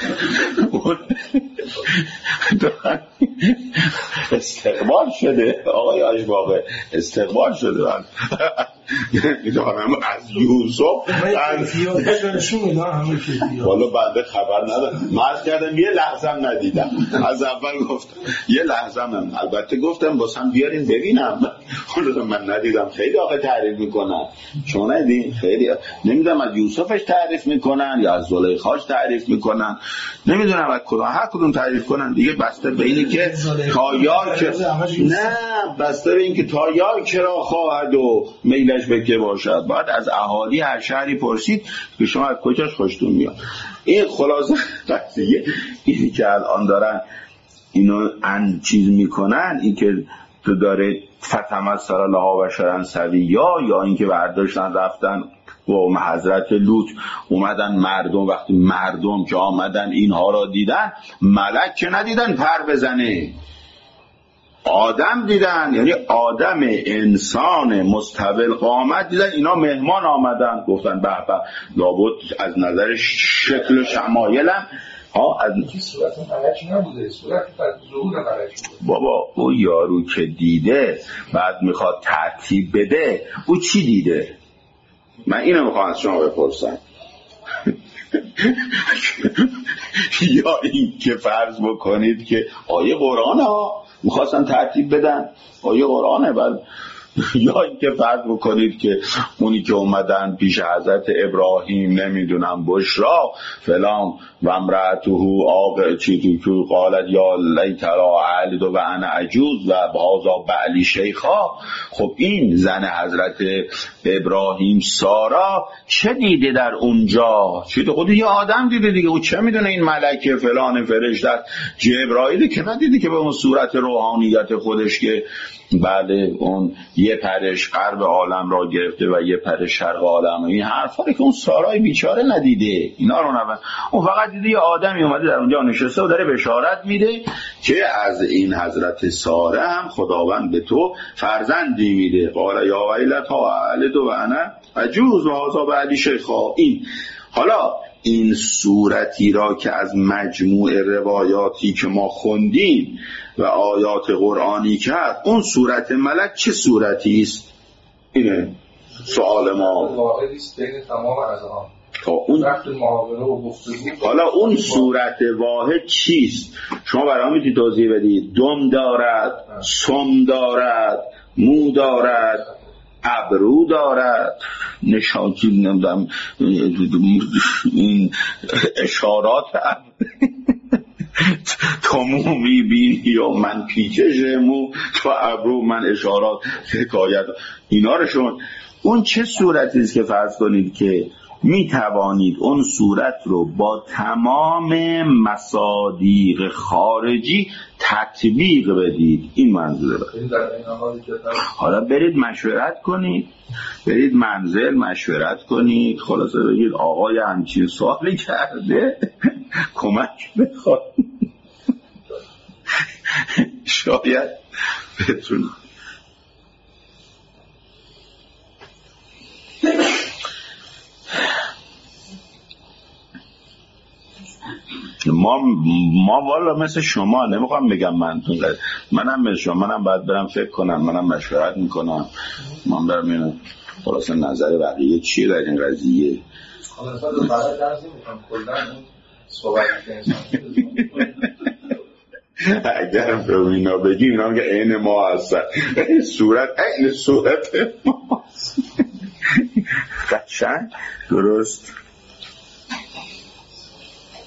دارن استقبال شده. آقای آشباقه استقبال شده دارم از یوسف والا بنده خبر ندارم، مرد کردم یه لحظه هم ندیدم، از اول گفتم یه لحظه هم، البته گفتم باسم بیارین ببینم، من ندیدم. خیلی آقا تعریف میکنن، شما ندیدین؟ خیلی نمیدونم از یوسفش تعریف میکنن یا از زلیخاش تعریف میکنن، نمیدونم از کدوم، هر کدوم تعریف کنن دیگه، بسته به اینی که تایار که نه بسته به این که تایار کرا خواهد و میلش به که باشد. باید از اهالی هر شهری پرسید که شما از کجاش خوشتون میاد. این خلاصه قضیه اینی که الان دارن اینو ان چیز میکنن، این که تو داره فتمثل لها بشرا سویا، یا اینکه برداشتن رفتن و حضرت لوط اومدن مردم، وقتی مردم که آمدن اینها را دیدن، ملک که ندیدن پر بزنه، آدم دیدن، یعنی آدم انسان مستقل قامت دیدن. اینا مهمان آمدن، گفتن به به لابد از نظر شکل و شمایلم ها از صورت ملک نبوده، صورت ظهور ملک بوده. بابا او یارو که دیده بعد میخواد ترتیب بده، او چی دیده؟ من اینو میخوام از شما بپرسم. یا این که فرض بکنید که آیه قرآن ها میخواستن ترتیب بدن، آیه قرآنه، بعد یا این که فرض بکنید که اونی که اومدن پیش حضرت ابراهیم نمیدونم بشرا فلان و امرأته آق چی تو قالت یا لیترا علد و انا عجوز و بهذا بعلی شیخا. خب این زن حضرت ابراهیم سارا چه دیده در اونجا؟ چی دیده؟ خود یه آدم دیده دیگه، او چه میدونه این ملکه فلان فرشته جبرائیل که ندیده که به اون صورت روحانیت خودش که بله اون یه پرش غرب عالم را گرفته و یه پرش شرق عالم، این حرفا که اون سارای بیچاره ندیده، اینا رو نبن. اون فقط دیده یه آدمی اومده در اونجا نشسته و داره بشارت میده که از این حضرت ساره هم خداوند به تو فرزندی میده. قال یا ویلتا علد و انا عجوز و هذا بعلی شیخا. این حالا این صورتی را که از مجموع روایاتی که ما خوندیم و آیات قرآنی کرد، اون صورت ملک چه صورتی است؟ اینه سوال ما. واحدی است بین تمام اذهان. اون حالا اون صورت واحد چیست؟ شما برام میتونید توضیح بدید؟ دم دارد، سم دارد، مو دارد، ابرو دارد، نشانچی نمیدونم این اشارات تو مو میبینی یا من پیچش مو، تو ابرو من اشارات حکایت، اینا رو شما اون چه صورتی است که فرض کنید که می توانید اون صورت رو با تمام مصادیق خارجی تطبیق بدید؟ این منظوره. حالا برید مشورت کنید، برید منزل مشورت کنید، خلاصه بگید آقای همچین سوالی کرده کمک بخواد، شاید بتونه. ما ما والا مثل شما نمیخوام بگم منتون قد. منم مثل شما، منم باید برم فکر کنم، منم مشورت میکنم، من برم اینو خلاصه نظر بقیه چیه در این قضیه. خلاصه دو بعد درزی میکنم کلن این صحبت که انسان اگر به اینا بگیم اینا که عین ما هستن، صورت عین صورت ما قشنگ درست.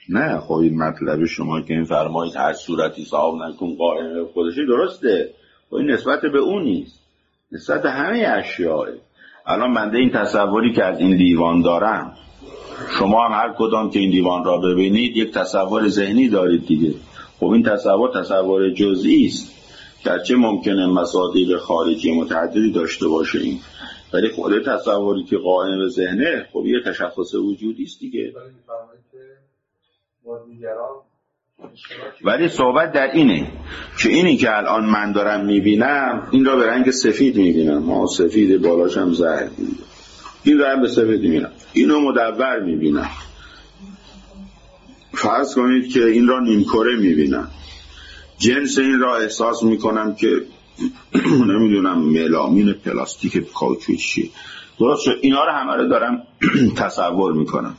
نه خب این مطلب شما که این فرمایید هر صورتی صاحب نکن قائم خودشی درسته، خب این نسبت به اون نیست، نسبت به همه اشیاء. الان بنده این تصوری که از این دیوان دارم، شما هم هر کدام که این دیوان را ببینید یک تصور ذهنی دارید دیگه. خب این تصور تصور جزئی است، گرچه ممکنه مصادیق خارجی متعددی داشته باشه این، ولی خود تصوری که قائم به ذهنه خب یه تشخص وجودی است دیگه. ولی صحبت در اینه که اینی که الان من دارم میبینم این را به رنگ سفید میبینم، ما سفید بالاش هم زرد میبینم، این را هم به سفید میبینم، اینو مدور میبینم، فرض کنید که این را نیمکره میبینم، جنس این را احساس میکنم که نمیدونم ملامین پلاستیک کاوچوچی، درست شد، اینا رو همه رو دارم تصور میکنم.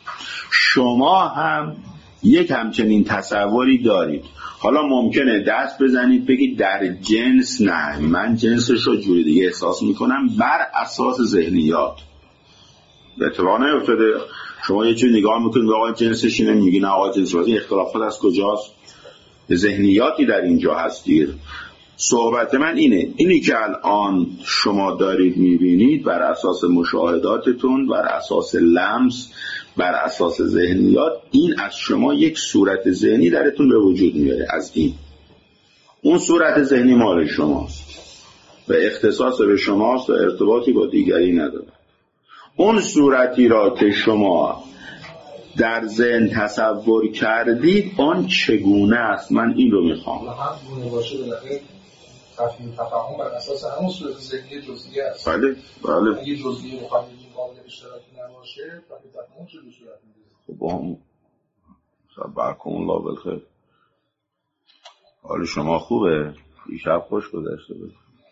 شما هم یک همچنین تصوری دارید. حالا ممکنه دست بزنید بگید در جنس نه، من جنسش رو جوری دیگه احساس میکنم بر اساس ذهنیات. به اتفاق نیفتاده شما یه چیز نگاه میکنید آقا جنسش اینه، میگی نه آقا جنسش این اختلافات از کجاست؟ ذهنیاتی در اینجا هستید. صحبت من اینه، اینی که الان شما دارید میبینید بر اساس مشاهداتتون، بر اساس لمس، بر اساس ذهنیات، این از شما یک صورت ذهنی درتون به وجود میاره. از این اون صورت ذهنی مال شماست و اختصاص به شماست و ارتباطی با دیگری نداره. اون صورتی را که شما در ذهن تصور کردید آن چگونه است؟ من این رو میخوام. هم گونه باشه بالاخره تفهیم تفاهم بر اساس همون صورت ذهنی جزئی است. بله بله. اگه جزئی مخالفی قابل اشتراکی نباشه وقتی تفاهم چه صورت میگیره؟ خب با هم صبرکم الله بالخیر. حال شما خوبه؟ دیشب خوش گذشته بود.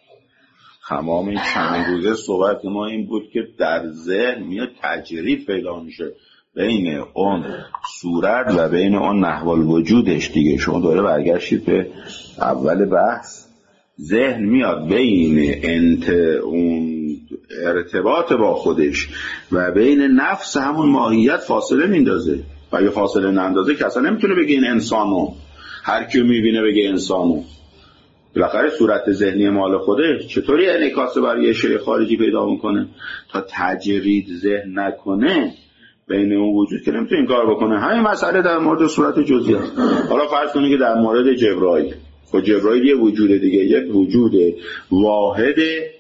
تمام این چند روزه صحبت ما این بود که در ذهن میاد تجرید پیدا میشه بین اون صورت و بین اون نحو الوجودش دیگه. شما دوره برگشتید به اول بحث، ذهن میاد بین انت اون ارتباط با خودش و بین نفس همون ماهیت فاصله میندازه و اگه فاصله نندازه که اصلا نمیتونه بگه این انسانو، هر کی میبینه بگه انسانو. بالاخره صورت ذهنی مال خودش چطوری انعکاس برای شیء خارجی پیدا میکنه؟ تا تجرید ذهن نکنه بین اون وجود که نمیتونه این کار بکنه. همین مسئله در مورد صورت جزئی است. حالا فرض کنید که در مورد جبرائیل، خب جبرائیل یه وجود دیگه، یک وجود واحد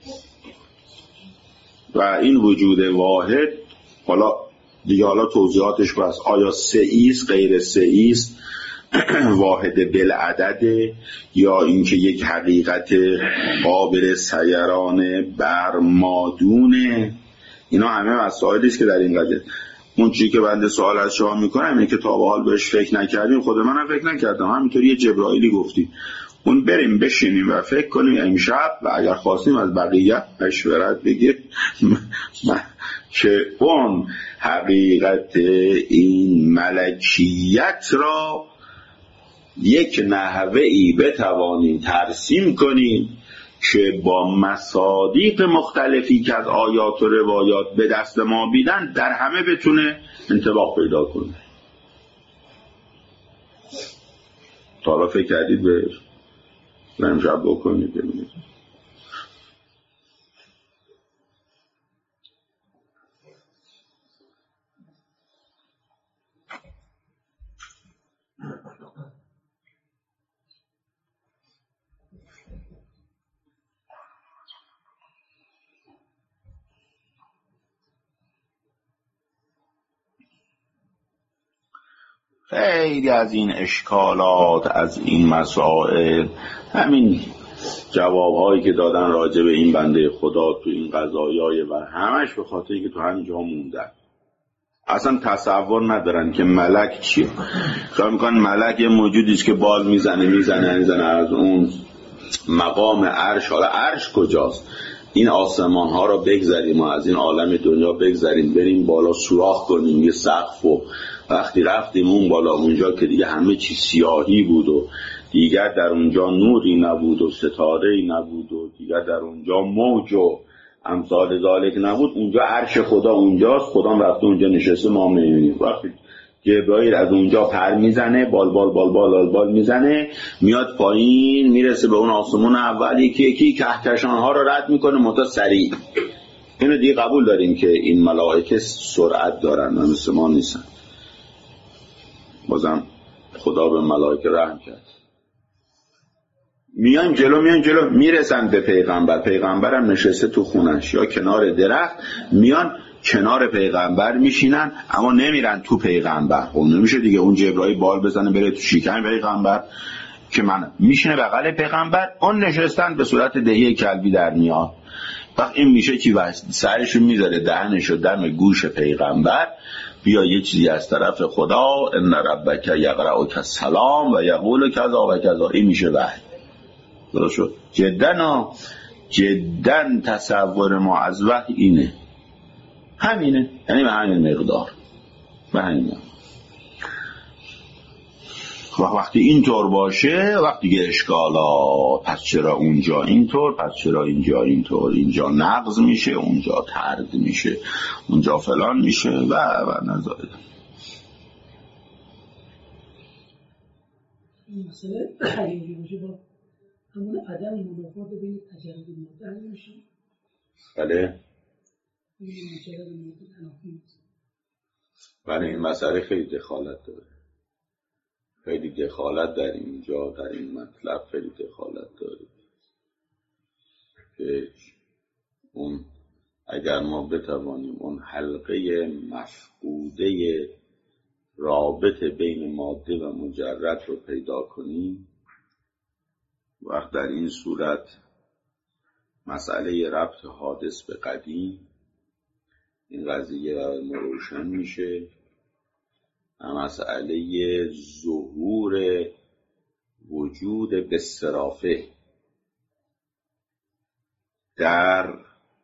و این وجود واحد حالا دیگه حالا توضیحاتش بس آیا سه‌ای است غیر سه‌ای است، واحد بالعدد، یا اینکه یک حقیقت قابل سیران بر مادونه. اینا همه مسائلی است که در این قضیه. اون چیزی که بنده سوال از شما میکنم اینه که تا به حال بهش فکر نکردیم، خود منم فکر نکردم، همینطوری یه جبرائیلی گفتی اون بریم بشینیم و فکر کنیم امشب و اگر خواستیم از بقیه مشورت بگیر که اون حقیقت این ملکیت را یک نحوه‌ای بتوانیم ترسیم کنیم که با مصادیق مختلفی که از آیات و روایات به دست ما بیدن در همه بتونه انطباق پیدا کنه. تا حالا فکر کردید بهش؟ امشب بکنید ببینید. خیلی از این اشکالات، از این مسائل، همین جوابهایی که دادن راجع به این بنده خدا تو این قضایای و همش به خاطری که تو همینجا موندن، اصلا تصور ندارن که ملک چیه. خیال میکنن ملک یه موجودی است که بال میزنه میزنه میزنه از اون مقام عرش. حالا عرش کجاست؟ این آسمان ها رو بگذاریم و از این عالم دنیا بگذاریم بریم بالا سوراخ کنیم یه سقف، و وقتی رفتیم اون بالا اونجا که دیگه همه چی سیاهی بود و دیگر در اونجا نوری نبود و ستاره‌ای نبود و دیگر در اونجا موج و امثال ذالک نبود، اونجا عرش خدا اونجاست، خدا رفته اونجا نشسته ما می‌بینیم. وقتی جبرائیل از اونجا پر میزنه، بال بال بال بال بال, بال میزنه، میاد پایین، میرسه به اون آسمون اول، یکی یکی کهکشان‌ها رو رد میکنه متا سریع. اینو دیگه قبول داریم که این ملائکه سرعت دارن و مثل ما نیستن. بازم خدا به ملائکه رحم کرد. میان جلو میان جلو میرسن به پیغمبر. پیغمبرم نشسته تو خونش یا کنار درخت، میان کنار پیغمبر میشینن اما نمیرن تو پیغمبر. اون نمیشه دیگه، اون جبرائیل بال بزنه بره تو شکم پیغمبر که من میشینه بغل پیغمبر. اون نشستن به صورت دهی کلبی در میاد. وقت این میشه که سرشو میذاره دهنشو دم گوش پیغمبر، بیا یه چیزی از طرف خدا، ان ربک یقرأک السلام و یقول کذا و کذا. این میشه وحی. درست شد؟ جدن جدن تصور ما از وحی اینه، همینه، یعنی به همین مقدار، به همین مقدار. وقتی اینطور باشه، وقتی که اشکالا، پس چرا اونجا اینطور، پس چرا اینجا اینطور، اینجا نقض میشه، اونجا طرد میشه، اونجا فلان میشه و و نظاره. این مسئله اینجوری میشه با همون عدم منافات بین تجرد ماده هم میشه. بله این مجرد ماده تنافی نیست. بله این مسئله خیلی دخالت داره، خیلی دخالت در اینجا، در این مطلب خیلی دخالت داره که اون اگر ما بتوانیم اون حلقه مفقوده رابط بین ماده و مجرد رو پیدا کنیم، وقت در این صورت مسئله ربط حادث به قدیم این قضیه روشن میشه و مسئله ظهور وجود بصرافه در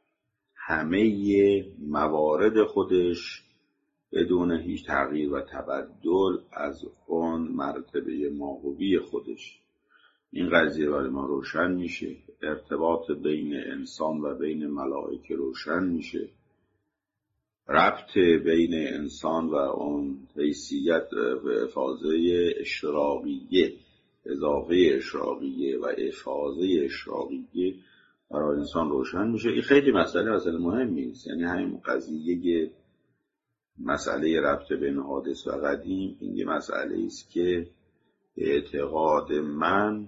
همه موارد خودش بدون هیچ تغییر و تبدل از اون مرتبه ماهوی خودش، این قضیه برای ما روشن میشه. ارتباط بین انسان و بین ملائکه روشن میشه. ربط بین انسان و اون حیثیت و افاضه اشراقیه، اضافه اشراقیه و افاضه اشراقیه برای انسان روشن میشه. این خیلی مسئله مسئله مهمی است. یعنی همین قضیه مسئله ربط بین حادث و قدیم، این یه مسئله است که اعتقاد من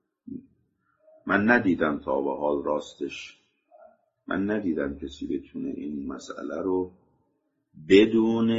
من ندیدم تا به حال راستش، من ندیدم کسی بتونه این مسئله رو بدون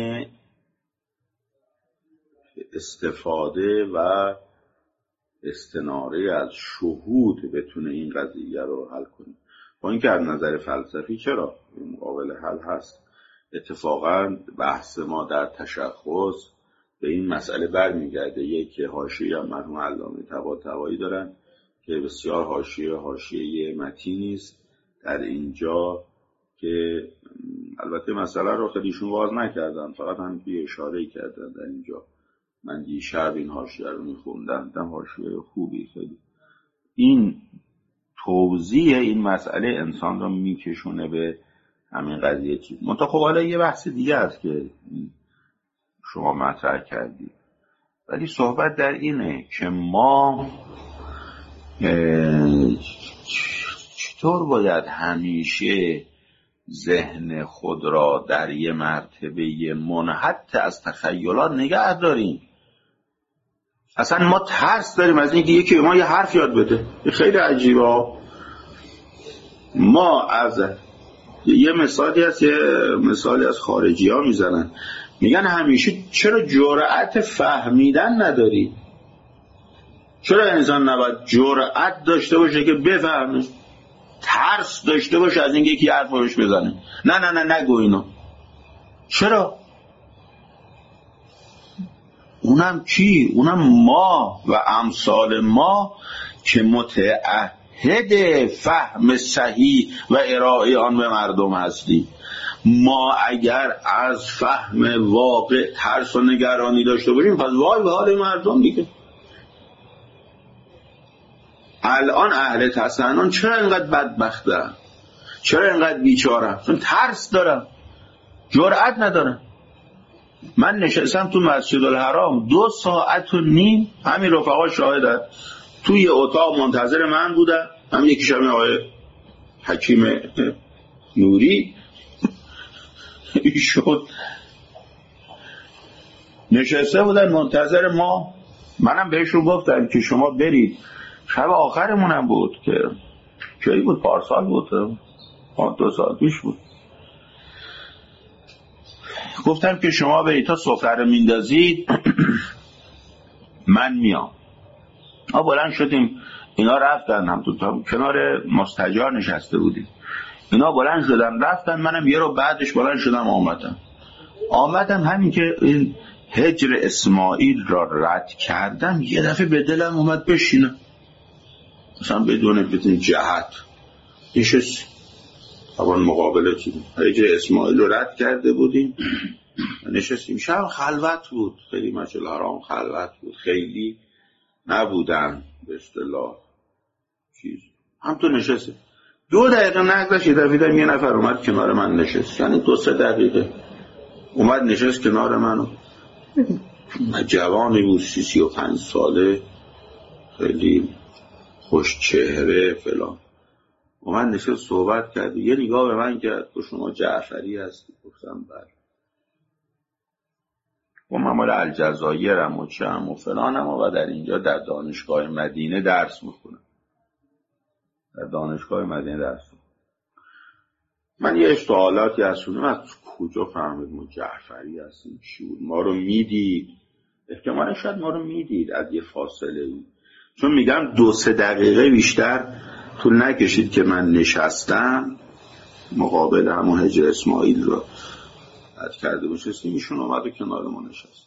استفاده و استناره از شهود بتونه این قضیه رو حل کنه. با اینکه از نظر فلسفی چرا این قابل حل هست. اتفاقا بحث ما در تشخص به این مسئله برمیگرده. یک حاشیه مرحوم علامه طباطبایی دارن که بسیار حاشیه حاشیه متینی است در اینجا، که البته مسئله رو خیلیشون واضح نکردن، فقط هم که اشاره کردن در اینجا. من دیشب این حاشیه رو میخوندم، دیدم حاشیه خوبی خیلی. این توضیح این مسئله انسان رو میکشونه به همین قضیه چیز. منتها خب حالا یه بحث دیگه است که شما مطرح کردید، ولی صحبت در اینه که ما چطور باید همیشه ذهن خود را در یه مرتبه منحط از تخیلات نگه داریم. اصلا ما ترس داریم از اینکه یکی به ما یه حرف یاد بده. خیلی عجیبه. ما از یه مثالی هست، یه مثالی از خارجی ها میزنن، میگن همیشه چرا جرأت فهمیدن نداری؟ چرا انسان نباید جرأت داشته باشه که بفهمه؟ ترس داشته باشه از اینکه یکی حرف بهش بزنه. نه نه نه نگو اینو. چرا؟ اونم کی؟ اونم ما و امثال ما که متعهد فهم صحیح و ارائه آن به مردم هستیم. ما اگر از فهم واقع ترس و نگرانی داشته باشیم، پس وای به حال مردم دیگه. الان اهل تسنن چرا اینقدر بدبختن؟ چرا اینقدر بیچارن؟ چون ترس دارن، جرأت ندارن. من نشستم تو مسجد الحرام دو ساعت و نیم، همین رفقا شاهدن، توی اتاق منتظر من بودن، هم یکیش هم آقای حکیم نوری، ایشون نشسته بودن منتظر ما. منم بهشون گفتم که شما برید، شب آخرمونم بود که کی بود، پارسال بود، دو سال پیش بود، گفتم که شما برید تا سفره رو میندازید من میام. ما بلند شدیم، اینا رفتن، هم تو کنار مستجار نشسته بودیم، اینا بلند شدن رفتن، منم یه رو بعدش بلند شدم آمدم آمدم همین که این هجر اسماعیل را رد کردم یه دفعه به دلم اومد بشینم، مثلا بدون بدون جهت نشست اول مقابله چیدیم، هجر اسماعیل رو رد کرده بودیم نشستیم. شب خلوت بود، خیلی مسجد الحرام خلوت بود، خیلی نبودن به اصطلاح چیز، هم تو نشسته. دو دقیقه نگذشت دیدم یه نفر اومد کنار من نشست، یعنی دو سه دقیقه اومد نشست کنار منو، جوانی بود، سی سی و پنج ساله، خیلی خوش چهره فلان، اومد نشست صحبت کرد، یه نگاه به من کرد، تو شما جعفری هستی؟ گفتم بله. و من مال الجزایرم و چم و فلانم و در اینجا در دانشگاه مدینه درس میخونم، در دانشگاه مدینه درس میخونم. من یه سوالاتی از شدم، از کجا فهمید ما جعفری هستیم؟ چی بود؟ ما رو میدید؟ احتمالا شاید ما رو میدید از یه فاصله ای، چون میگم دو سه دقیقه بیشتر طول نکشید که من نشستم مقابل همون هجر اسماعیل رو رد کرده باشستیم، ایشون اومد و کنار ما نشست.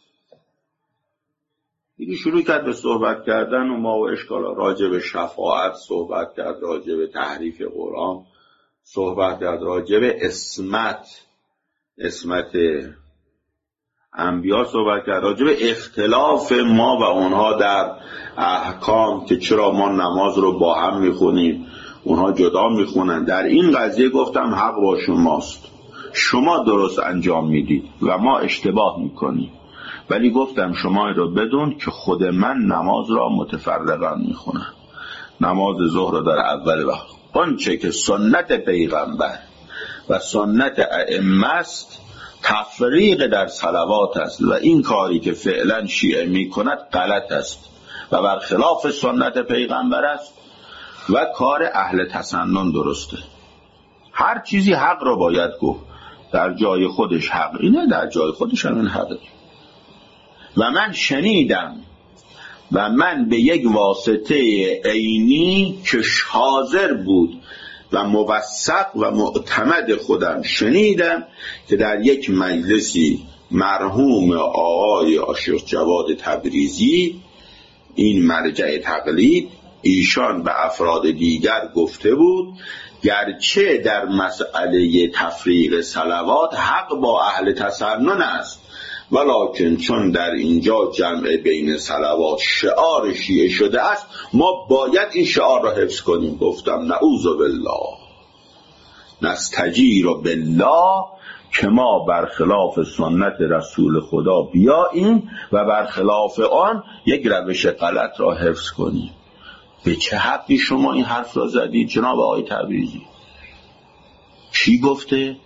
دیگه شروع کرد به صحبت کردن و ما و اشکالا راجع به شفاعت صحبت کرد، راجع به تحریف قرآن صحبت کرد، راجع به اسمت اسمت انبیا صحبت کرد، راجع به اختلاف ما و اونها در احکام که چرا ما نماز رو با هم میخونیم اونها جدا میخونن. در این قضیه گفتم حق با شماست، شما درست انجام میدید و ما اشتباه میکنیم، ولی گفتم شما رو بدون که خود من نماز را متفرقا میخونم، نماز ظهر را در اول وقت، آنچه که سنت پیغمبر و سنت ائمه است تفریق در صلوات است و این کاری که فعلا شیعه میکند غلط است و برخلاف سنت پیغمبر است و کار اهل تسنن درسته. هر چیزی حق را باید گفت، در جای خودش حق اینه، در جای خودش هم این حقه. و من شنیدم و من به یک واسطه عینی که حاضر بود و موثق و معتمد خودم شنیدم که در یک مجلسی مرحوم آقای عاشق جواد تبریزی، این مرجع تقلید، ایشان به افراد دیگر گفته بود گرچه در مسئله تفریق صلوات حق با اهل تسنن است، ولکن چون در اینجا جمع بین صلوات شعار شیعه شده است ما باید این شعار را حفظ کنیم. گفتم نعوذ بالله نستجیر بالله که ما برخلاف سنت رسول خدا بیاییم و برخلاف آن یک روش غلط را حفظ کنیم. به چه حقی شما این حرف را زدید جناب آقای تبریزی؟ چی گفته؟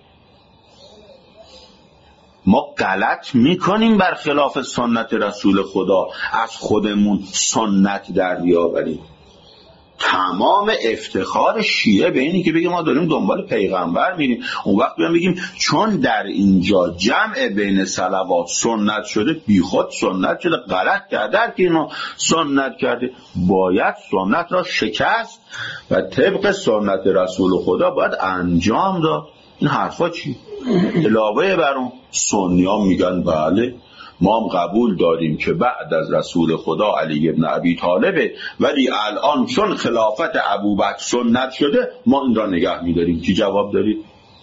ما غلط میکنیم برخلاف سنت رسول خدا از خودمون سنت در بیاوریم. تمام افتخار شیعه به اینی که بگیم ما داریم دنبال پیغمبر میریم، اون وقت بیان بگیم چون در اینجا جمع بین صلوات سنت شده، بی خود سنت شده، غلط کرده که اینو سنت کرده، باید سنت را شکست و طبق سنت رسول خدا باید انجام داد. این حرفا چی؟ علاوه بر اون سنی ها میگن بله ما هم قبول داریم که بعد از رسول خدا علی ابن ابی طالبه، ولی الان چون خلافت ابوبکر سنت شده ما این را نگه میداریم. چی جواب دارید؟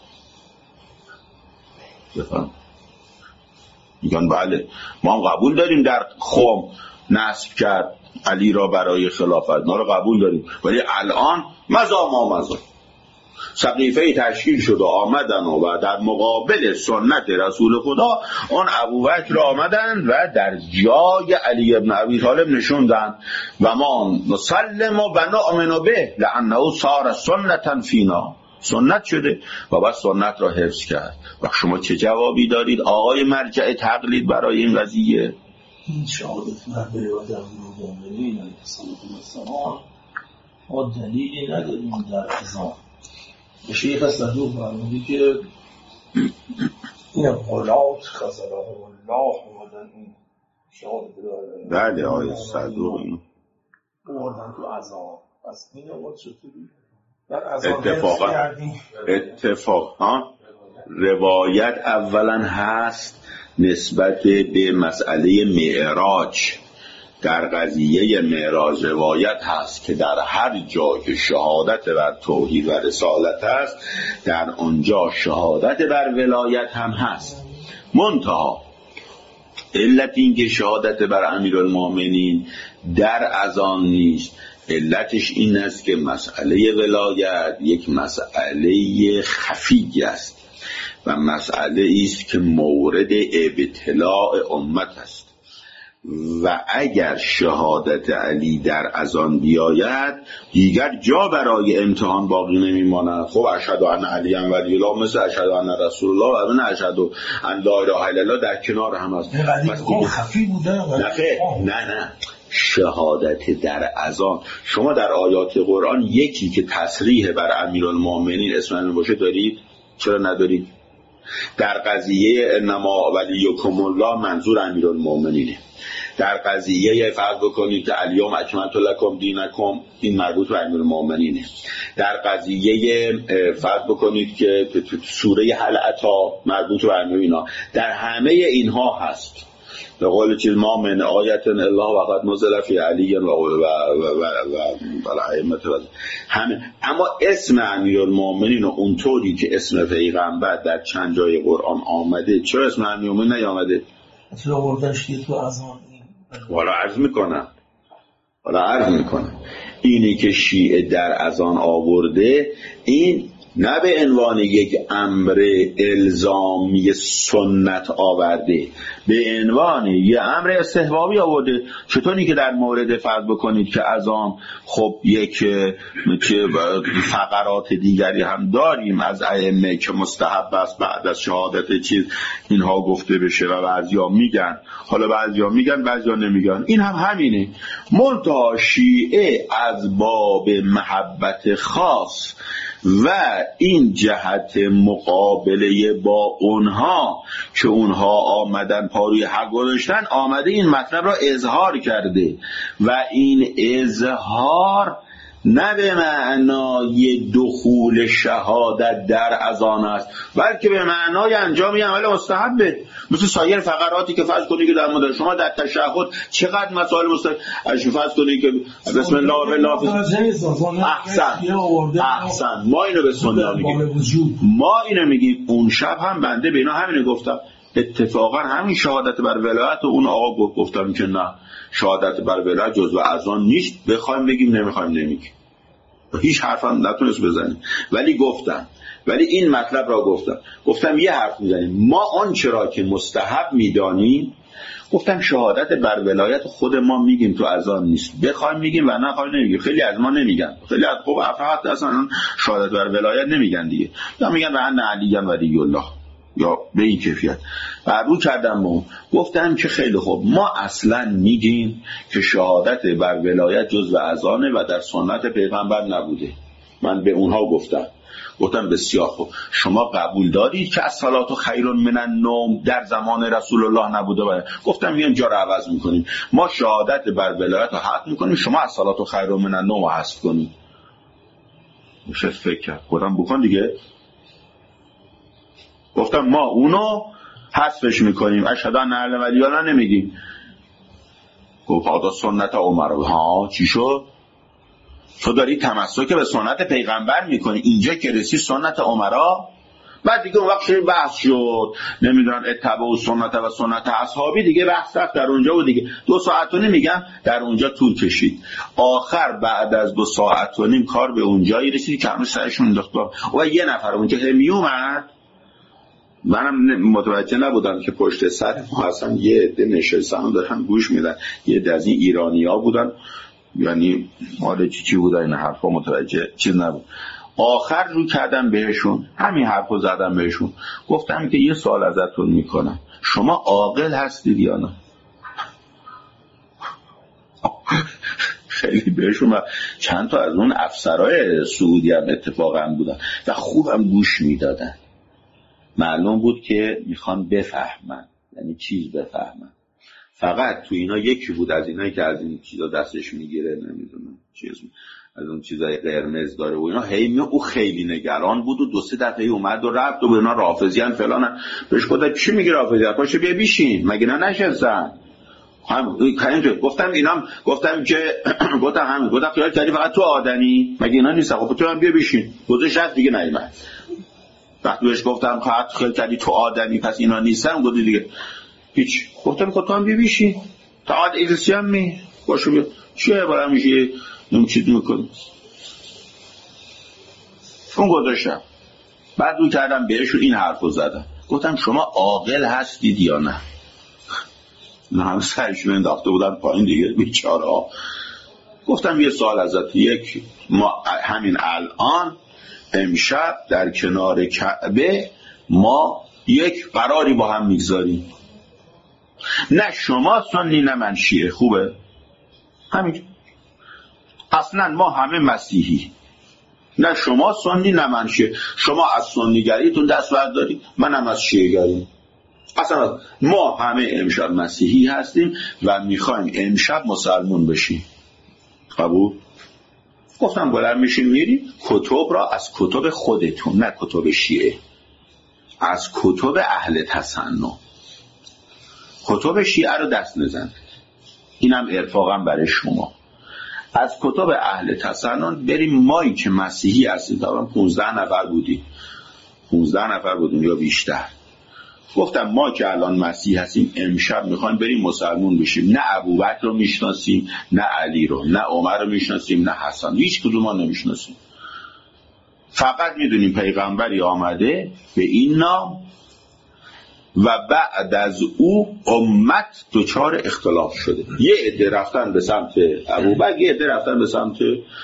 بفهم. میگن بله ما هم قبول داریم در خم نصب کرد علی را برای خلافت، ما را قبول داریم، ولی الان مزا ما مزا. سقیفه تشکیل شد و آمدن و در مقابل سنت رسول خدا اون ابوبکر آمدن و در جای علی ابن ابی طالب نشوندن و ما نسلم و نؤمن به لانه صار سنتا فینا، سنت شده و بعد سنت را حفظ کرد. و شما چه جوابی دارید آقای مرجع تقلید برای این قضیه؟ این شهادت مرده و در مدامنین علیه السلام ما دلیلی نداریم در ازام. شیخ صدوق فرمودی که این غلات خزره الله و در این شهادت بله آقای صدوق بردن تو ازام. پس این آقا چطوری؟ اتفاقا اتفاقا روایت اولا هست نسبت به مسئله معراج. در قضیه معراج روایت هست که در هر جا که شهادت بر توحید و رسالت هست در آنجا شهادت بر ولایت هم هست. منتها علت این که شهادت بر امیرالمومنین در اذان نیست، علتش این است که مسئله ولایت یک مسئله خفی است و مسئله است که مورد ابتلاء امت است و اگر شهادت علی در اذان بیاید دیگر جا برای امتحان باقی نمیماند. خب اشهد ان علی ولی الله مثل اشهد ان رسول الله و ابن اشهد ان لا اله الا الله در کنار هم است. خفی بوده نه نه شهادت در اذان شما در آیات قرآن یکی که تصریح بر امیرالمومنین اسم باشه دارید؟ چرا ندارید؟ در قضیه انما ولیکم الله منظور امیرالمومنینه. در قضیه فرض بکنید که الیوم اکملت لکم دینکم این مربوط به امیرالمومنینه. در قضیه فرض بکنید که سوره هل اتی مربوط به امیرالمومنین. در همه اینها هست به قول چیز ما من آیت الله وقد نزل فی علی و و و و ائمه همه. اما اسم امیرالمومنین و اونطوری که اسم پیغمبر در چند جای قرآن آمده چرا اسم امیرالمومنین نیامده؟ چرا آوردنش تو اذان؟ والا عرض میکنم والا عرض میکنم اینی که شیعه در اذان آورده این نه به عنوان یک امر الزامی سنت آورده، به عنوان یک امر استحبابی آورده. چطوری که در مورد فرض بکنید که اذان خب یک که فقرات دیگری هم داریم از ائمه که مستحب است بعد از شهادت چیز اینها گفته بشه و بعضیا میگن، حالا بعضیا میگن بعضیا نمیگن، این هم همینه. منتها شیعه از باب محبت خاص و این جهت مقابله با اونها که اونها آمدن پاروی حق گذاشتن آمده این مطلب را اظهار کرده و این اظهار نه به معنای دخول شهادت در اذان است بلکه به معنای انجام یه عمل مستحبه، مثل سایر فقراتی که فرض کنید که در مورد شما در تشهد چقدر مسائل مستحب اگه فرض کنید که بسم الله و الله احسن احسن ما اینو به سنت میگیم، ما اینو میگیم. اون شب هم بنده به اینا همینو گفتم، اتفاقا همین شهادت بر ولایت و اون آقا گفتم که نه شهادت بر ولایت جزو اذان نیست، بخوایم بگیم نمیخوایم نمیگیم، هیچ حرفم نتونست بزنیم ولی گفتم، ولی این مطلب را گفتم گفتم یه حرف میزنیم ما آنچه را که مستحب میدانیم، گفتم شهادت بر ولایت خود ما میگیم تو اذان نیست، بخوایم میگیم و نخوایم نمیگیم. خیلی از ما نمیگن، خیلی از خب افراد اصلا شهادت بر ولایت نمیگن دیگه، یا میگن و ان علی ولی الله یا به این کیفیت. و رو کردم با اون گفتم که خیلی خوب ما اصلا میگیم که شهادت بر ولایت جزو اذانه و در سنت پیغمبر نبوده. من به اونها گفتم گفتم بسیار خوب شما قبول دارید که الصلاة خیر من النوم در زمان رسول الله نبوده باید؟ گفتم میان جا رو عوض میکنیم، ما شهادت بر ولایت رو حق میکنیم، شما الصلاة خیر من النوم رو حذف کنید. میشه فکر کرد گفتم بکن دیگه. گفتم ما اونو حذفش میکنیم، اشهد ان علی ولی الله نمیگیم. گفت آدا سنت عمر. ها چی شد؟ تو داری تمسک به سنت پیغمبر میکنی، اینجا که رسی سنت عمرا بعد دیگه اون وقت بحث شد نمیدونم اتباع و سنت و سنت اصحابی، دیگه بحث رفت در اونجا و دیگه دو ساعت و نیم میگم در اونجا طول کشید. آخر بعد از دو ساعت و نیم کار به اونجایی رسید که همه سرشون انداخت و یه نفر اونجا همی اومد. منم متوجه نبودم که پشت سر ما اصلا یه عده نشستن دارن گوش میدن، یه عده از این ایرانی‌ها بودن، یعنی مال چی چی بودن این حرفا، متوجه چیز نبود. آخر رو کردم بهشون، همین حرفو زدم بهشون، گفتم که یه سوال ازتون میکنم، شما عاقل هستید یا نه؟ خیلی بهشون و چند تا از اون افسرهای سعودی هم اتفاقا بودن و خوبم گوش میدادن. معلوم بود که میخوان بفهمن، یعنی چیز بفهمن. فقط تو اینا یکی بود از اینایی که از این چیزا دستش میگیره، نمیدونم چیز از اون چیزای قرمز داره و اینا، هی می او خیلی نگران بود و دو سه دفعه اومد و رفت و به اینا رافضیان فلان. بهش گفتم چی میگی رافضیان؟ پاشو بیا بشین، مگه نه نشستن؟ هم گفتم اینام گفتم که گفتم همین گفتم خیال کردی فقط تو آدمی، مگه اینا نیست؟ خب تو هم بیا بشین. گذاشت رفت دیگه نیومد. وقتی بهش گفتم خاطر خیال کردی تو آدمی پس اینا نیستن، گفت دیگه هیچ. گفتم خب تو هم بیا بشین. تعال ایرسیام می باشو بیا. چیه برام میشه نم چیز میکنی؟ اون گذاشتم. بعد رو کردم بهشون این حرفو زدم، گفتم شما عاقل هستید یا نه؟ نه هم سرشون انداخته بودن پایین دیگه بیچاره ها. گفتم یه سوال ازت، یک ما همین الان امشب در کنار کعبه ما یک قراری با هم میگذاریم، نه شما سنی نه من شیعه، خوبه؟ همین اصلا ما همه مسیحی، نه شما سنی نه من شیعه. شما از سنیگریتون دست بردارید، منم از شیعه‌گری. اصلا ما همه امشب مسیحی هستیم و میخوایم امشب مسلمون بشیم. قبول؟ گفتم بلند میشین میریم کتب را از کتب خودتون، نه کتب شیعه، از کتب اهل تسنن، کتب شیعه رو دست نزن. اینم ارفاقم برای شما. از کتب اهل تسنن بریم. مایی که مسیحی هستیم تا پونزده نفر بودیم، پونزده نفر بودیم یا بیشتر. گفتم ما که الان مسیح هستیم امشب میخوایم بریم مسلمون بشیم، نه ابوبکر رو میشناسیم، نه علی رو، نه عمر رو میشناسیم، نه حسن، هیچ کدوم ما نمیشناسیم. فقط میدونیم پیغمبری آمده به این نام و بعد از او امت دچار اختلاف شده. یه عده رفتن به سمت ابوبکر، یه عده رفتن به سمت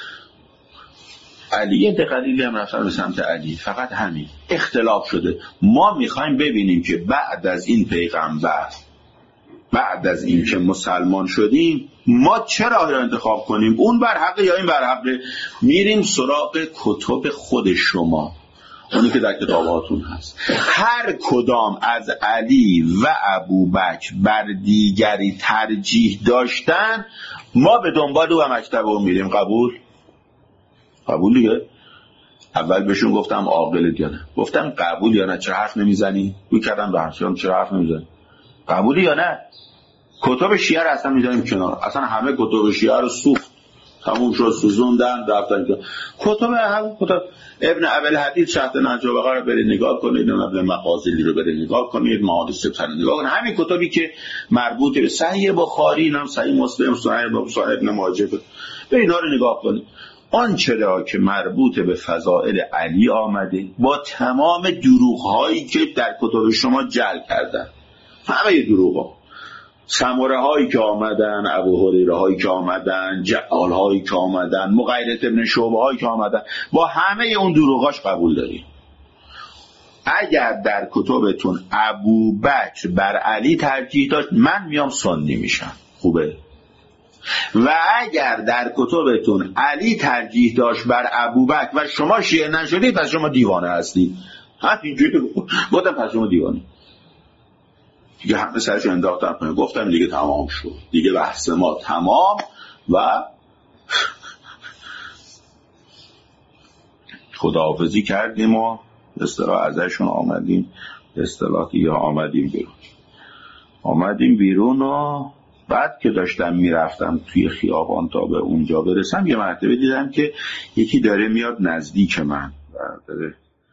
علی، یه عده قلیلی هم رفتن به سمت علی. فقط همین اختلاف شده. ما میخوایم ببینیم که بعد از این پیغمبر، بعد از این که مسلمان شدیم، ما چه راهی را انتخاب کنیم؟ اون بر حقه یا این بر حقه؟ میریم سراغ کتب خود شما، اونی که در کتاباتون هست. هر کدام از علی و ابوبکر بر دیگری ترجیح داشتن، ما به دنبال او و مکتب او میریم. قبول؟ قبول دیگه؟ اول بهشون گفتم عاقل یا نه، گفتم قبول یا نه، چرا حرف نمیزنی؟ گوی کردم به حرفشون چرا حرف نمیزنی؟ قبولی یا نه؟ کتب شیعه رو اصلا میذاریم کنار، اصلا همه کتب شیعه رو سوخت، تموم شد، سوزوندن، رفتن که کتب هم کتب ابن ابل حدید شرط نهج البلاغه رو برید نگاه کنید، ابن مقاصدی رو برید نگاه کنید، معارض سبت رو نگاه کنید، همین کتابی که مربوط به صحیح بخاری، نام صحیح مسلم، صحیح ابن ماجه، به اینا رو نگاه کنید. آن چرا که مربوط به فضائل علی آمده با تمام دروغ‌هایی که در کتب شما جعل کردن، همه دروغ‌ها، سمره هایی که آمدن، ابو هریره هایی که آمدن، جعال هایی که آمدن، مغیرت ابن شعبه هایی که آمدن، با همه اون دروغاش قبول داریم. اگر در کتبتون ابوبکر بر علی ترجیح داشت، من میام سنی میشم. خوبه؟ و اگر در کتبتون علی ترجیح داشت بر ابوبکر و شما شیعه نشدید، پس شما دیوانه هستید. همینجوری گفتم پس شما دیوانه. دیگه همه سرش انداختن کنه. گفتم دیگه تمام شد، دیگه بحث ما تمام و خداحافظی کردیم و به اصطلاح ازشون آمدیم، به اصطلاح یا آمدیم بیرون. آمدیم بیرون و بعد که داشتم میرفتم توی خیابان تا به اونجا برسم، یه مرتبه دیدم که یکی داره میاد نزدیک من و داره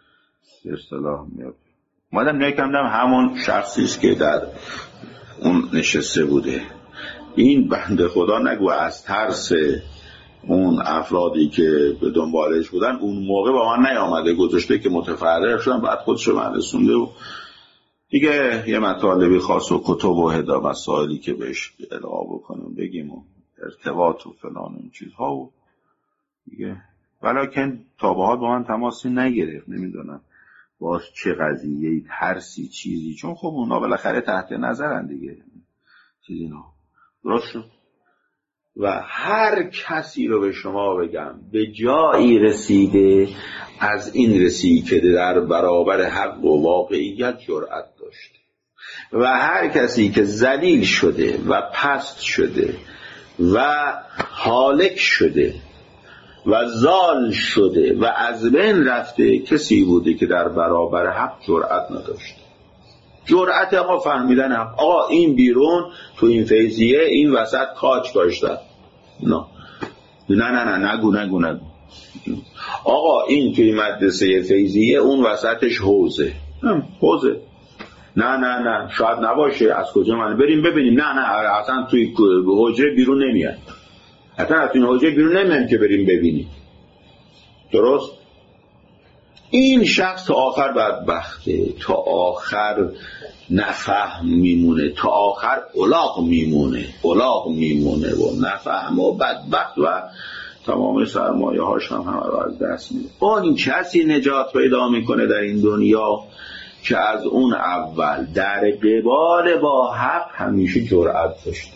به اصطلاح میاد. مادم نکندم همون شخصی است که در اون نشسته بوده. این بنده خدا نگو از ترس اون افرادی که به دنبالش بودن اون موقع با من نیامده، گذاشته که متفرق شدن، بعد خودشو من رسونده و دیگه یه مطالبی خاص و کتب و هدا مسائلی که بهش القا بکنم بگیم و ارتباط و فلان این چیزها و دیگه. ولیکن تا به حال با من تماسی نگرفت. نمیدونم باز چه قضیه، ترسی چیزی، چون خب اونا بالاخره تحت نظرن دیگه چیزی اینا. درست شد. و هر کسی رو به شما بگم به جایی رسیده از این رسی که در برابر حق و واقعیت جرأت داشته و هر کسی که ذلیل شده و پست شده و هالک شده و زال شده و از بین رفته کسی بوده که در برابر حق جرأت نداشته. جرأت آقا فهمیدن حق. آقا این بیرون تو این فیضیه این وسط کاج کاشته. نه نه نه نه نگو نگو نگو. آقا این توی مدرسه فیضیه اون وسطش حوزه. حوزه. نه نه نه شاید نباشه. از کجا من بریم ببینیم. نه نه اصلا توی حوزه بیرون نمیاد. اصلا توی حوزه بیرون نمیاد که بریم ببینیم. درست؟ این شخص تا آخر بدبخته، تا آخر نفهم میمونه، تا آخر الاغ میمونه الاغ میمونه و نفهم و بدبخت و تمام سرمایه هاش هم همه رو از دست میده. اون کسی نجات پیدا میکنه در این دنیا که از اون اول در قبال با حق همیشه جرأت داشته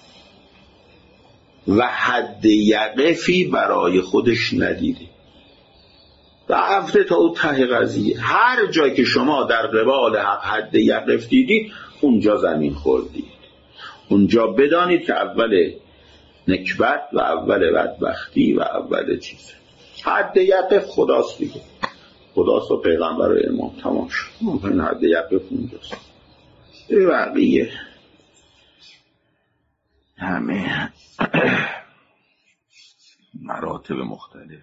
و حد یقفی برای خودش ندیده. رفته تا اون ته قضیه. هر جایی که شما در قبال حق حد یقف دیدید اونجا زمین خوردید. اونجا بدانید که اول نکبت و اول بدبختی و اول چیز حد یقف خداست دیگه. خداست و پیغمبر و امام. تمام شد. این حد یقف اونجاست. این بقیه همه مراتب مختلف.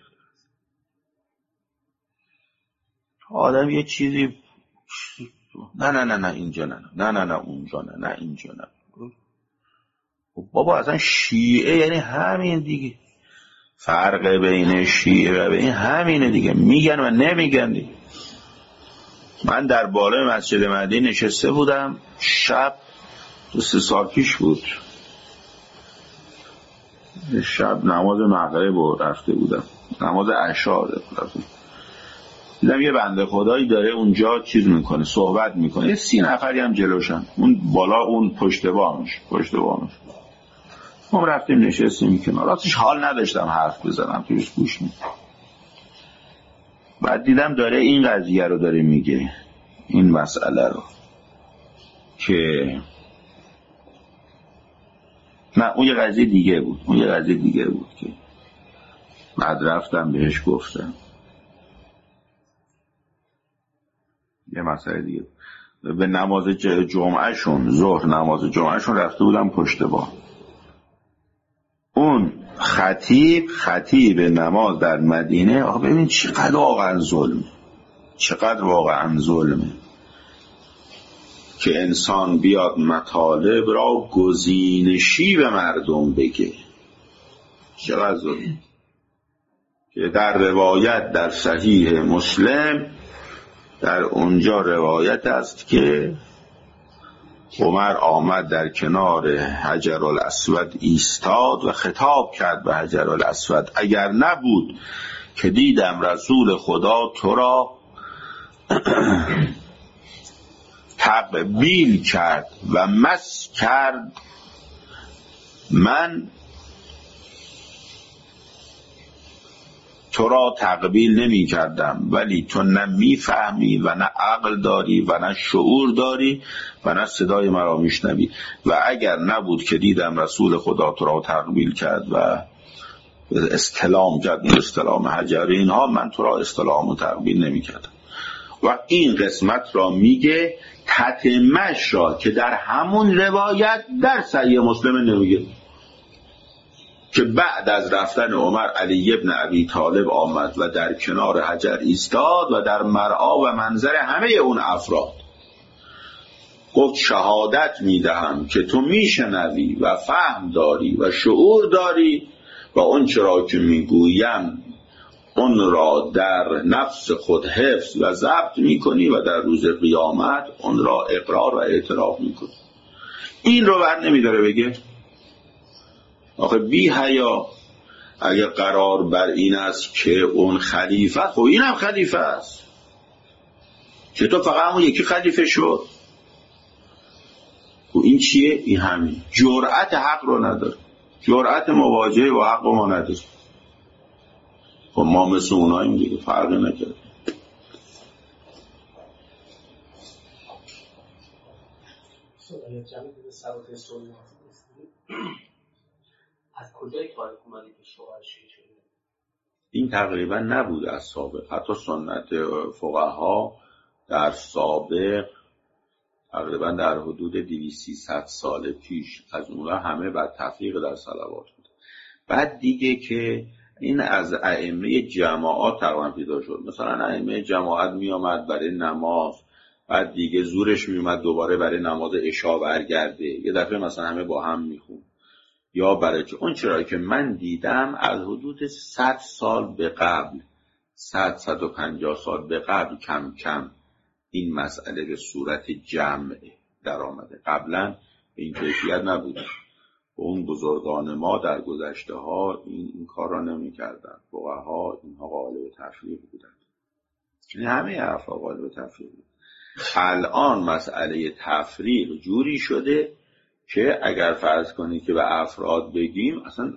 آدم یه چیزی نه نه نه نه اینجا نه نه نه نه اونجا نه نه اینجا نه. بابا اصلا شیعه یعنی همین دیگه. فرق بین شیعه و بین همینه دیگه. میگن و نمیگن دیگه. من در بالای مسجد مهدی نشسته بودم شب، دو سه سال پیش بود، شب نماز مغرب رو رفته بودم، نماز عشا رفتم، دیدم یه بنده خدایی داره اونجا چیز میکنه، صحبت میکنه، یه سی نفری هم جلوشن، اون بالا اون پشت بامش پشت بامش ما رفتیم نشستیم کنار. راستش حال نداشتم حرف بزنم، توش گوش میدم. بعد دیدم داره این قضیه رو داره میگه، این مسئله رو که نه اون یه قضیه دیگه بود اون یه قضیه دیگه بود که بعد رفتم بهش گفتم یه مسئله دیگه. به نماز جمعه شون ظهر نماز جمعه شون رفته بودم پشت بام. اون خطیب خطیب نماز در مدینه، آخه ببین چقدر واقعا ظلمه، چقدر واقعا ظلمه که انسان بیاد مطالب را گزینشی به مردم بگه. چقدر ظلمه که در روایت در صحیح مسلم در اونجا روایت است که عمر آمد در کنار حجر الاسود ایستاد و خطاب کرد به حجر الاسود: اگر نبود که دیدم رسول خدا تو را تقبیل کرد و مس کرد، من تو را تقبیل نمی کردم، ولی تو نه می فهمی و نه عقل داری و نه شعور داری و نه صدای مرا می شنوی. و اگر نبود که دیدم رسول خدا تو را تقبیل کرد و استلام کرد، این استلام حجر اینها، من تو را استلام و تقبیل نمی کردم. و این قسمت را میگه تتمش را که در همون روایت در صحیح مسلم نمیگه. که بعد از رفتن عمر علی ابن ابی طالب آمد و در کنار حجر ایستاد و در مرعا و منظر همه اون افراد گفت شهادت میدهم که تو میشنوی و فهم داری و شعور داری و اون چرا که میگویم اون را در نفس خود حفظ و ضبط میکنی و در روز قیامت اون را اقرار و اعتراف میکنی. این رو بر نمیداره بگه؟ آخه بی حیا اگر قرار بر این است که اون خلیفه، خب این هم خلیفه است، که تو فقط همون یکی خلیفه شد. خب این چیه؟ این همین جرأت حق رو نداره، جرأت مواجهه با حق ما نداره. خب ما مثل اوناییم دیگه، فرق نکرد. از کجای تاریخ اومده که شوهر شیعه شده؟ این تقریبا نبود از سابق. حتی سنت فقها در سابق تقریبا در حدود دویست سیصد سال پیش از اونها همه بر تفریق در صلوات بود. بعد دیگه که این از ائمه جماعات تقریبا پیدا شد. مثلا ائمه جماعت می آمد برای نماز، بعد دیگه زورش می اومد دوباره برای نماز عشا برگرده، یه دفعه مثلا همه با هم میخون. یا برای چه اون چرا که من دیدم از حدود صد سال به قبل، صد صد و پنجاه سال به قبل کم کم این مسئله به صورت جمع در آمده. قبلا به این کیفیت نبوده. اون بزرگان ما در گذشته ها این, این کار را نمی کردن. فقها اینها قالب تفریق بودن. یعنی همه حرفا قالب تفریق بود. الان مسئله تفریق جوری شده که اگر فرض کنی که به افراد بگیم اصلا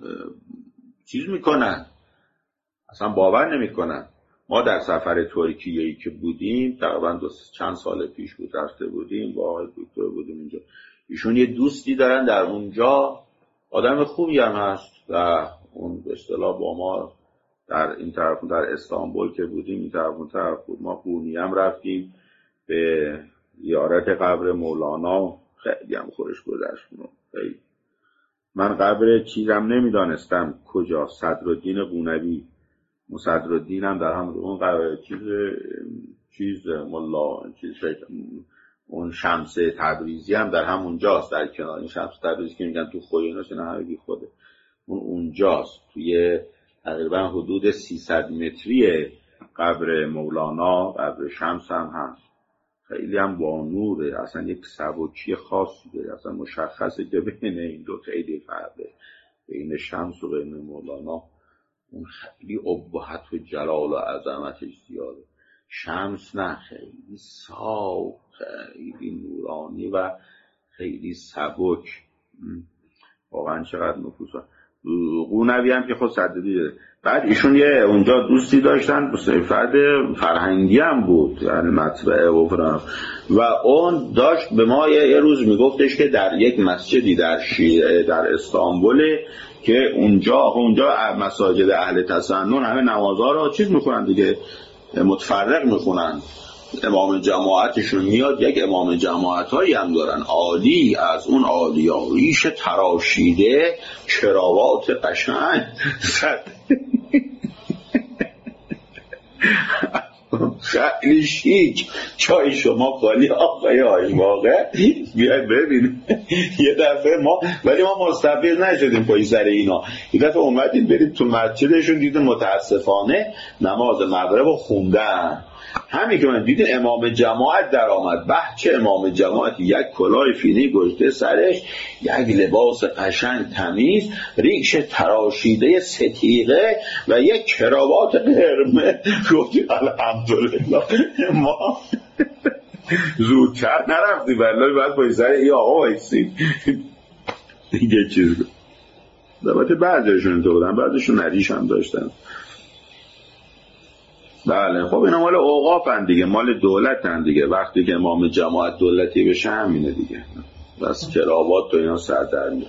چیز میکنن، اصلا باور نمیکنن. ما در سفر ترکیه‌ای که بودیم تقریبا دو چند سال پیش بود، رفته بودیم با دکتر بودیم اینجا. ایشون یه دوستی دارن در اونجا، آدم خوبی هم هست و اون به اصطلاح با ما در این طرف در استانبول که بودیم این طرف اون طرف بود. ما قونیه هم رفتیم به زیارت قبر مولانا، خیلی هم خورش گذشت. خیلی من قبر چیزم نمیدانستم کجا، صدرالدین قونوی، صدرالدین هم در هم اون قبر چیز چیز ملا چیز شیخ اون شمس تبریزی هم در همونجاست، در کنار این شمس تبریزی که میگن تو خویناست، نه همه بی خوده، اون اونجاست توی تقریبا حدود سیصد متری قبر مولانا. قبر شمس هم هست، خیلی هم با نوره، اصلا یک سبکی خاصی داره، اصلا مشخصه که بین این دو خیلی فرقه، بین شمس و بین مولانا. اون خیلی ابهت و جلال و عظمتش زیاده. شمس نه، خیلی صاف، خیلی نورانی و خیلی سبک، واقعا چقدر نفوسه. قونوی هم که خود صدری داره. بعد ایشون یه اونجا دوستی داشتن، فرد فرهنگی هم بود، یعنی مطبعه و فرام، و اون داشت به ما یه روز میگفتش که در یک مسجدی در شیعه در استانبول که اونجا اونجا مساجد اهل تسنن همه نمازها رو چیز میکنن دیگه، متفرق میخونن. امام جماعتشون میاد، یک امام جماعت هایی هم دارن عالی، از اون عالی ها ریش تراشیده، کراوات قشنگ، خیلی شیک، چای شما خالی آقای های واقع بیاید ببین. یه دفعه ما ولی ما مستفیض نشدیم پای سر اینا. یه دفعه اومدیم بریم تو مسجدشون، دیدیم متاسفانه نماز مغرب رو خوندن. همین که من دیدیم امام جماعت در آمد، بحچه امام جماعت، یک کلاه فینی گذاشته سرش، یک لباس قشنگ تمیز، ریش تراشیده ستیغه و یک کراوات قرمز. گفتیم الحمدلله ما زودتر نرفتیم، والله بعد پای سر ای آقا وایسیم. دیگه چیز بود. البته بعضیشون تو بودن، بعضیشون نریش هم داشتن. بله خب اینا مال اوقافن دیگه، مال دولتن دیگه. وقتی که امام جماعت دولتی بشه همینه دیگه، بس کراوات تو اینا سر در میاد.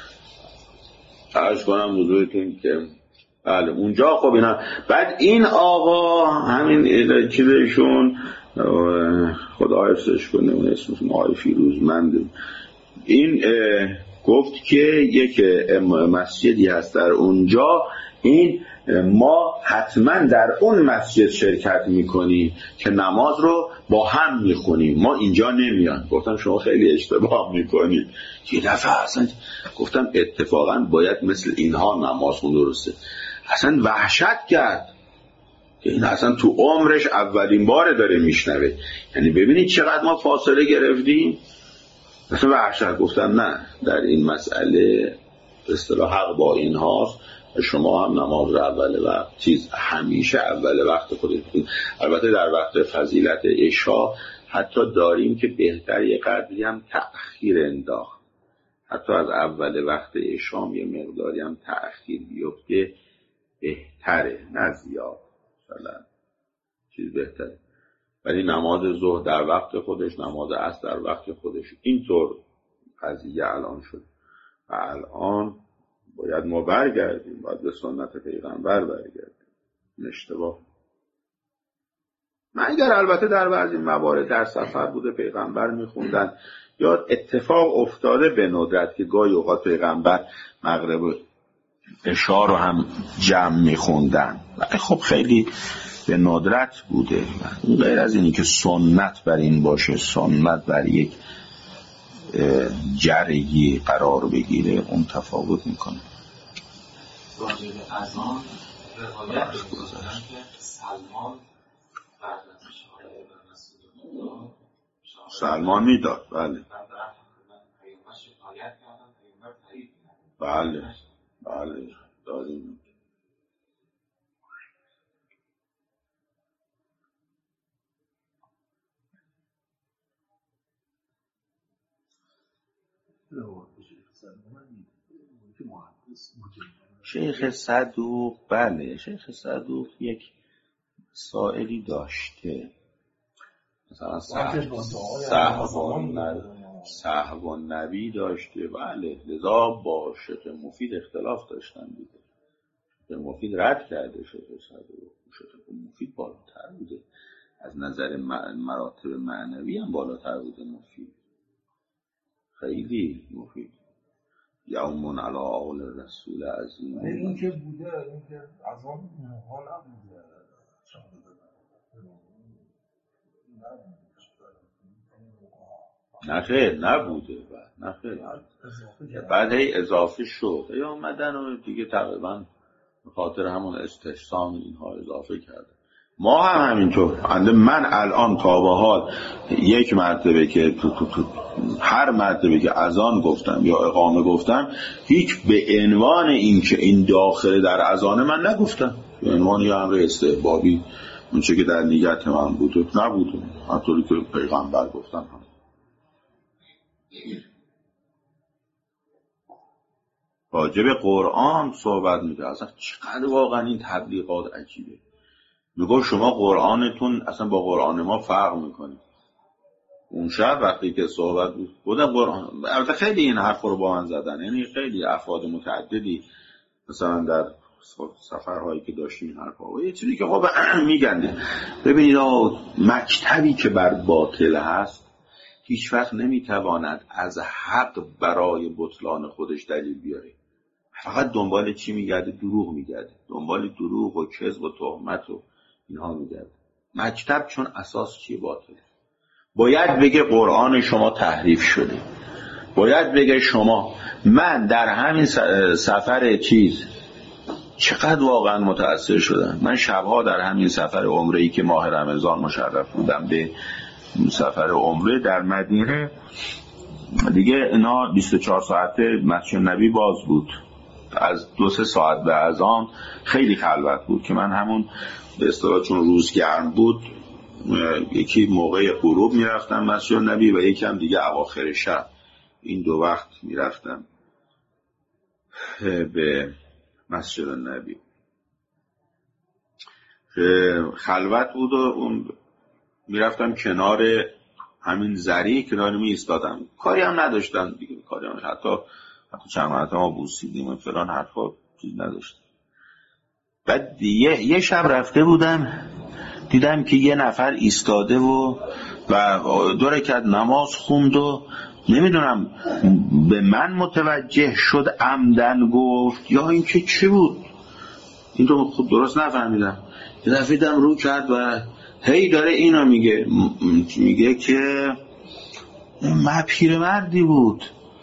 عرض کنم حضورتون که بله اونجا خب اینا. بعد این آقا همین چیزشون خدا حفظش کنه، اون اسمش آقای فیروزمند، این گفت که یک مسجدی هست در اونجا، این ما حتما در اون مسجد شرکت میکنیم که نماز رو با هم میخونیم، ما اینجا نمیان. گفتم شما خیلی اشتباه میکنید. یه دفعه اصلا گفتم اتفاقا باید مثل اینها نماز خون درسته. اصلا وحشت کرد که این اصلا تو عمرش اولین بار داره میشنوه. یعنی ببینید چقدر ما فاصله گرفتیم. اصلا وحشت. گفتم نه، در این مسئله اصطلاح حق با این هاست. شما هم نماز رو اول وقت چیز همیشه اول وقت خودتون. البته در وقت فضیلت عشا حتی داریم که بهتر یه قدری هم تأخیر انداخت، حتی از اول وقت عشا یه مقداری هم تأخیر بیفته بهتره، نه زیاد مثلا چیز بهتره. ولی نماز ظهر در وقت خودش، نماز عصر در وقت خودش، اینطور قضیه الان شد و الان باید ما برگردیم، باید به سنت پیغمبر برگردیم. اشتباه مگر البته در بعضی موارد در سفر بوده پیغمبر میخوندن، یا اتفاق افتاده به ندرت که گاهی اوقات پیغمبر مغرب عشا رو هم جمع میخوندن، ولی خب خیلی به ندرت بوده. غیر از اینی که سنت بر این باشه، سنت بر یک جرگی قرار بگیره، اون تفاوت میکنه. راجع به اذان روایت می‌کنن که سلمان بعد از اشاره به رسول الله سلمان میداد، بله بله بله داریم. شیخ صدوق، بله شیخ صدوق یک سائلی داشته، مثلا سهو النبی داشته، بله لذا با شیخ مفید اختلاف داشتن دیگه. شیخ مفید رد کرده شیخ صدوق، شیخ مفید بالاتر بوده از نظر مراتب معنوی، هم بالاتر بوده مفید، خیلی مفید. یومون علی آل رسول عظیم. این که بوده، این که از آن موها نبوده، نه خیر نبوده، نه خیر بعد هی اضافه شد، هی آمدن و دیگه تقریبا به خاطر همون استحسان اینها اضافه کرده. ما هم همینطور. من الان تا به حال یک مرتبه که تو تو تو هر مرتبه که اذان گفتم یا اقامه گفتم، هیچ به عنوان این که این داخل در اذان من نگفتم، به عنوان یه امر استحبابی اون چه که در نیت من بود نبود، همطوری که پیغمبر گفتم هم. راجب قرآن صحبت میده، اصلا چقدر واقعا این تبلیغات عجیبه. میگو شما قرآنتون اصلا با قرآن ما فرق میکنه. اون شب وقتی که صحبت بود بودم قرآن، البته خیلی این حرف رو با من زدن، یعنی خیلی افراد متعددی مثلا در سفرهایی که داشتیم این حرفا و یه چیزی که خب میگنده. ببینید آقا، مکتبی که بر باطل هست هیچ وقت نمیتواند از حق برای بطلان خودش دلیل بیاره. فقط دنبال چی میگرده؟ دروغ میگرده، دنبال دروغ و کذب و تهمت و اینها میگرده. مکتب چون اساس چیه؟ باطله. باید بگه قرآن شما تحریف شده، باید بگه شما. من در همین سفر چیز چقدر واقعا متأثر شدم. من شبها در همین سفر عمره‌ای که ماه رمضان مشرف بودم به سفر عمره در مدینه دیگه، اینا بیست و چهار ساعته مسجد نبی باز بود، از دو سه ساعت به اذان خیلی خلوت بود که من همون به اصطلاح چون روز گرم بود یکی موقع غروب میرفتم مسجد نبی و یکم دیگه اواخر شب، این دو وقت میرفتم به مسجد نبی. خلوت بود و اون میرفتم کنار همین زری، کنار می ایستادم، کاری هم نداشتم دیگه، کاری هم حتی حتی چند مرتبه ما بوسیدیم و فلان حرفا چیز نداشتم. بعد یه, یه شب رفته بودم دیدم که یه نفر ایستاده و و دو رکعت نماز خوند و نمیدونم به من متوجه شد عمدن گفت یا اینکه چی بود، این رو خود درست نفهمیدم. یه دفعه دیدم رو کرد و هی داره اینو میگه میگه که ما پیرمردی بود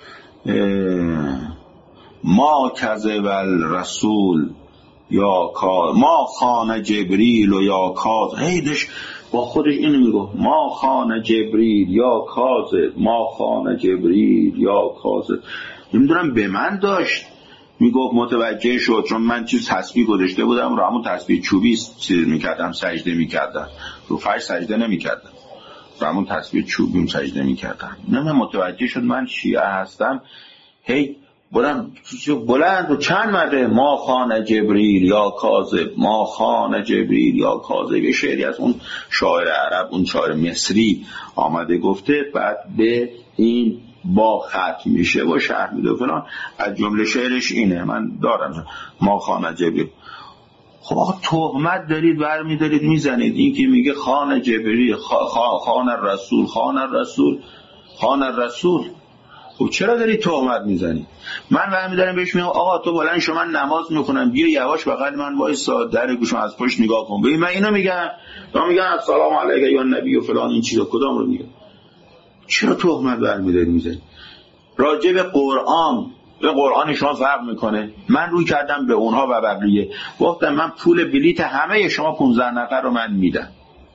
ما کذب الرسول یا کا ما خان جبریل و یا کاذب، هی داشت با خودش اینو میگه ما خان جبریل یا کاذب ما خان جبریل یا کاذب. نمیدونم به من داشت میگفت متوجه شد، چون من چیز تسبیح گذاشته بودم رو همون تسبیح چوبی چیز میکردم سجده میکردم، رو فرش سجده نمیکردم، رو همون تسبیح چوبیم سجده میکردم. نه من متوجه شد من شیعه هستم، هی بلند بلند و چند مرده ما خان جبریل یا کاذب ما خان جبریل یا کاذب. یه شعری از اون شاعر عرب، اون شاعر مصری آمده گفته، بعد به این با ختم میشه و شرح میده و فلان. از جمله شعرش اینه، من دارم ما خان جبریل. خب آقا تهمت دارید برمی دارید میزنید، این که میگه خان جبریل خا خان رسول خان رسول خان رسول، خب چرا داری تهمت میزنی؟ من برمی دارم بهش میگم آقا تو بلند شو من نماز میخونم بیا یواش بغل من وایسا در گوشم از پشت نگاه کن ببین من اینو میگم، تو میگن السلام علیک یا نبی و فلان، این چیزا کدام رو میگم؟ چرا تهمت برمی داری میزنی؟ راجع به قرآن به قرآن شما فرق میکنه. من روی کردم به اونها و بقیه گفتم من پول بلیت همه شما پانزده نفر رو من میدم،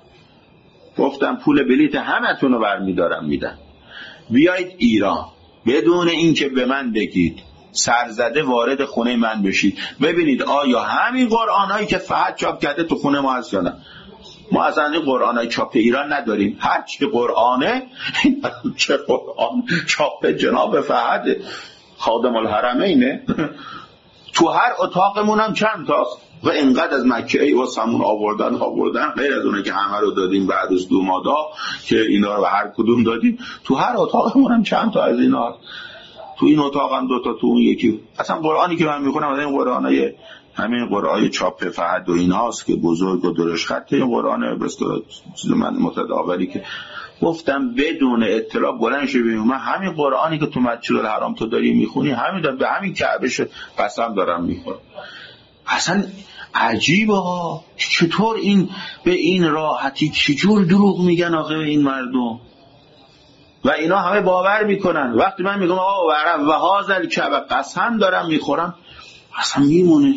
گفتم پول بلیت همتون رو برمیدارم میدم، بیایید ایران بدون اینکه به من بگید سرزده وارد خونه من بشید، ببینید آیا همین قرآنایی که فهد چاپ کرده تو خونه ما هست یا نه. ما اصلا این قرآنای چاپ ایران نداریم، هر چی قرآنه چه قرآن چاپ جناب فهد خادم الحرمینه تو هر اتاقمون هم چند تاست و اینقدر از مکه ای و سمون آوردن آوردن غیر از اونه که همه رو دادیم بعد از دو مادا که اینا رو به هر کدوم دادیم، تو هر اتاقمون هم چند تا از اینا هست. تو این اتاق هم دو تا، تو اون یکی. اصلا قرآنی که من میخونم از این قرآنای همین قرآن چاپ فهد و ایناست که بزرگ و درش خطه، این قرآن به اصطلاح چیز من متداولی که گفتم بدون اطلاع بلند شه ببین من همین قرآنی که تو مسجد الحرام تو داری میخونی همین دار به همین کعبه شد قسم دارم میخورم. اصلا عجیبه ها چطور این به این راحتی چجور دروغ میگن آخه این مردم و اینا همه باور میکنن. وقتی من میگم آقا ورم و هازل کعبه قسم دارم میخورم اصلا میمونه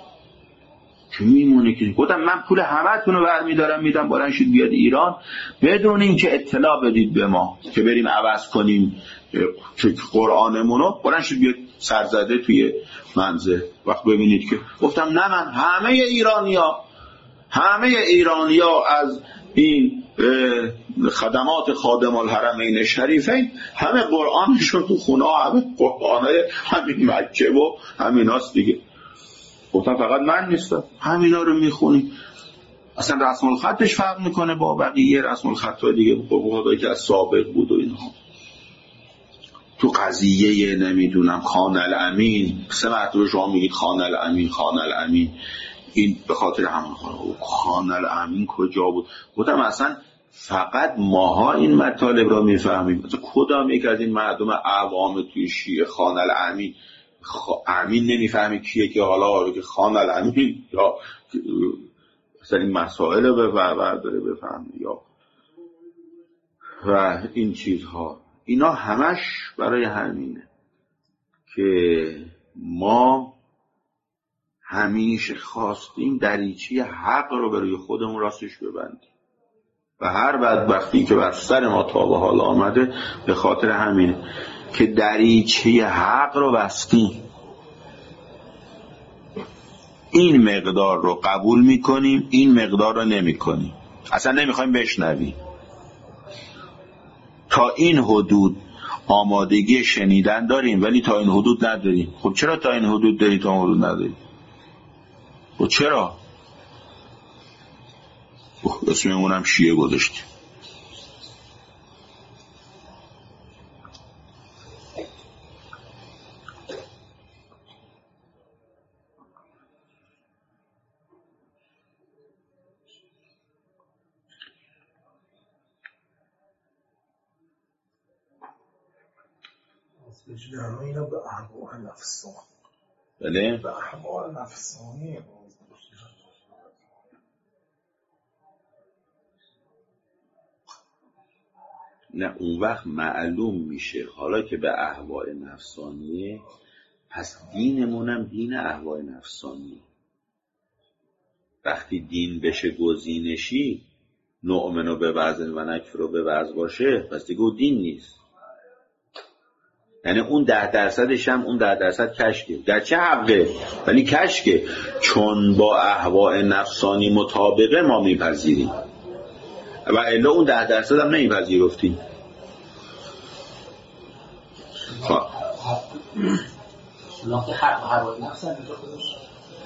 که میمونه که گفتم من پول همتون رو برمیدارم میدم بلند شید بیاد ایران بدون اینکه اطلاع بدید به ما که بریم عوض کنیم قرآنمون رو، بلند شید بیاد سرزده توی منزل. وقت ببینید که گفتم نه من همه ایرانیا همه ایرانیا از این خدمات خادم الحرمین شریفین همه قرآنشون تو خونه همه قرآنای همین مکه و همین هاست دیگه. گفتم فقط من نیستم همینا رو میخونی. اصلا رسم الخطش فرق میکنه با بقیه رسم الخطهای دیگه بقیه که از سابق بود و اینها. تو قضیه نمیدونم خان الامین سه مرتبه شما میگید خان الامین خان الامین، این به خاطر همون خان الامین کجا بود؟ گفتم اصلا فقط ماها این مطالب را میفهمیم، مثلا کدام یک از این مردم عوام توی شیعه خان الامین خ... امین نمیفهمی کیه که حالا که خان الامین یا مثلا این مسائل رو به برداره بفهمی یا و این چیزها. اینا همش برای همینه که ما همیشه خواستیم دریچه حق رو برای خودمون راستش ببندیم و هر بدبختی که بر سر ما تا به حال آمده به خاطر همینه که دریچه حق رو بستیم. این مقدار رو قبول میکنیم این مقدار رو نمیکنیم، اصلا نمیخوایم بشنویم. تا این حدود آمادگی شنیدن داریم ولی تا این حدود نداریم. خب چرا تا این حدود داری تا این حدود نداری؟ خب چرا؟ اسممونم شیعه گذاشتیم. استجرام اینا به احوال نفسان بله؟ به احوال نفسانی نه اون وقت معلوم میشه حالا که به احوال نفسانیه پس دینمونم دین احوال نفسانی. وقتی دین بشه گزینشی نؤمنو به وزن و نکفرو به وزن باشه پس دیگه اون دین نیست. یعنی اون ده درصدش هم اون ده درصد کشکه، در چه حقه؟ ولی کشکه، چون با احوال نفسانی مطابقه ما میپذیریم و الا اون ده درصد هم نمیپذیرفتیم. شناخت حق و احوال نفس هم اینجا خودش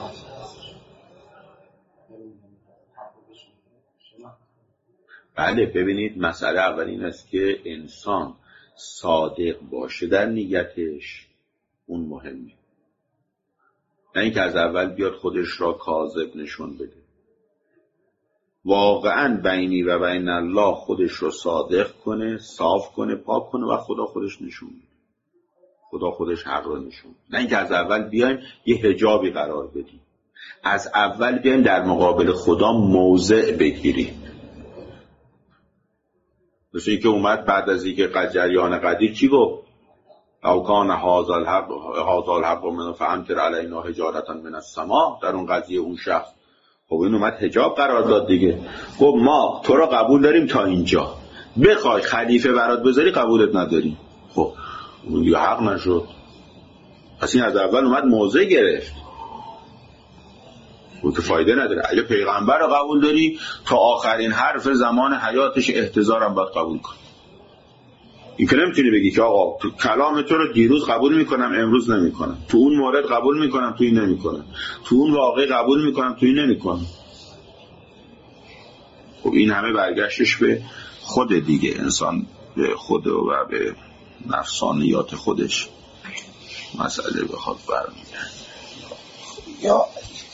بله. ببینید مسئله اول این است که انسان صادق باشه در نیتش، اون مهمه، نه اینکه از اول بیاد خودش را کاذب نشون بده. واقعا بینی و بین الله خودش رو صادق کنه، صاف کنه، پاک کنه و خدا خودش نشون میده. خدا خودش حق رو نشون، نه اینکه از اول بیایم یه حجابی قرار بدیم، از اول بیایم در مقابل خدا موضع بگیریم. مثل اینکه اومد بعد از اینکه جریان قدیر چی گفت؟ او کان هذا الحق هذا الحق من فامطر علینا حجارة من السماء. در اون قضیه اون شخص خب این اومد حجاب قرار داد دیگه، گفت ما تو را قبول داریم تا اینجا، بخوای خلیفه برات بذاری قبولت نداریم. خب اون دیگه حق نشد، پس این از اول اومد موضع گرفت، اون که فایده نداره. اگه پیغمبر رو قبول داری تا آخرین حرف زمان حیاتش احتضارم باید قبول کن. این که نمیتونی بگی که آقا تو کلام تو رو دیروز قبول میکنم امروز نمیکنم، تو اون مورد قبول میکنم تو این نمیکنم، تو اون واقع قبول میکنم تو این نمیکنم. خب این همه برگشتش به خود دیگه، انسان به خود و به نفسانیات خودش مسئله بخواد برمیگرد. یا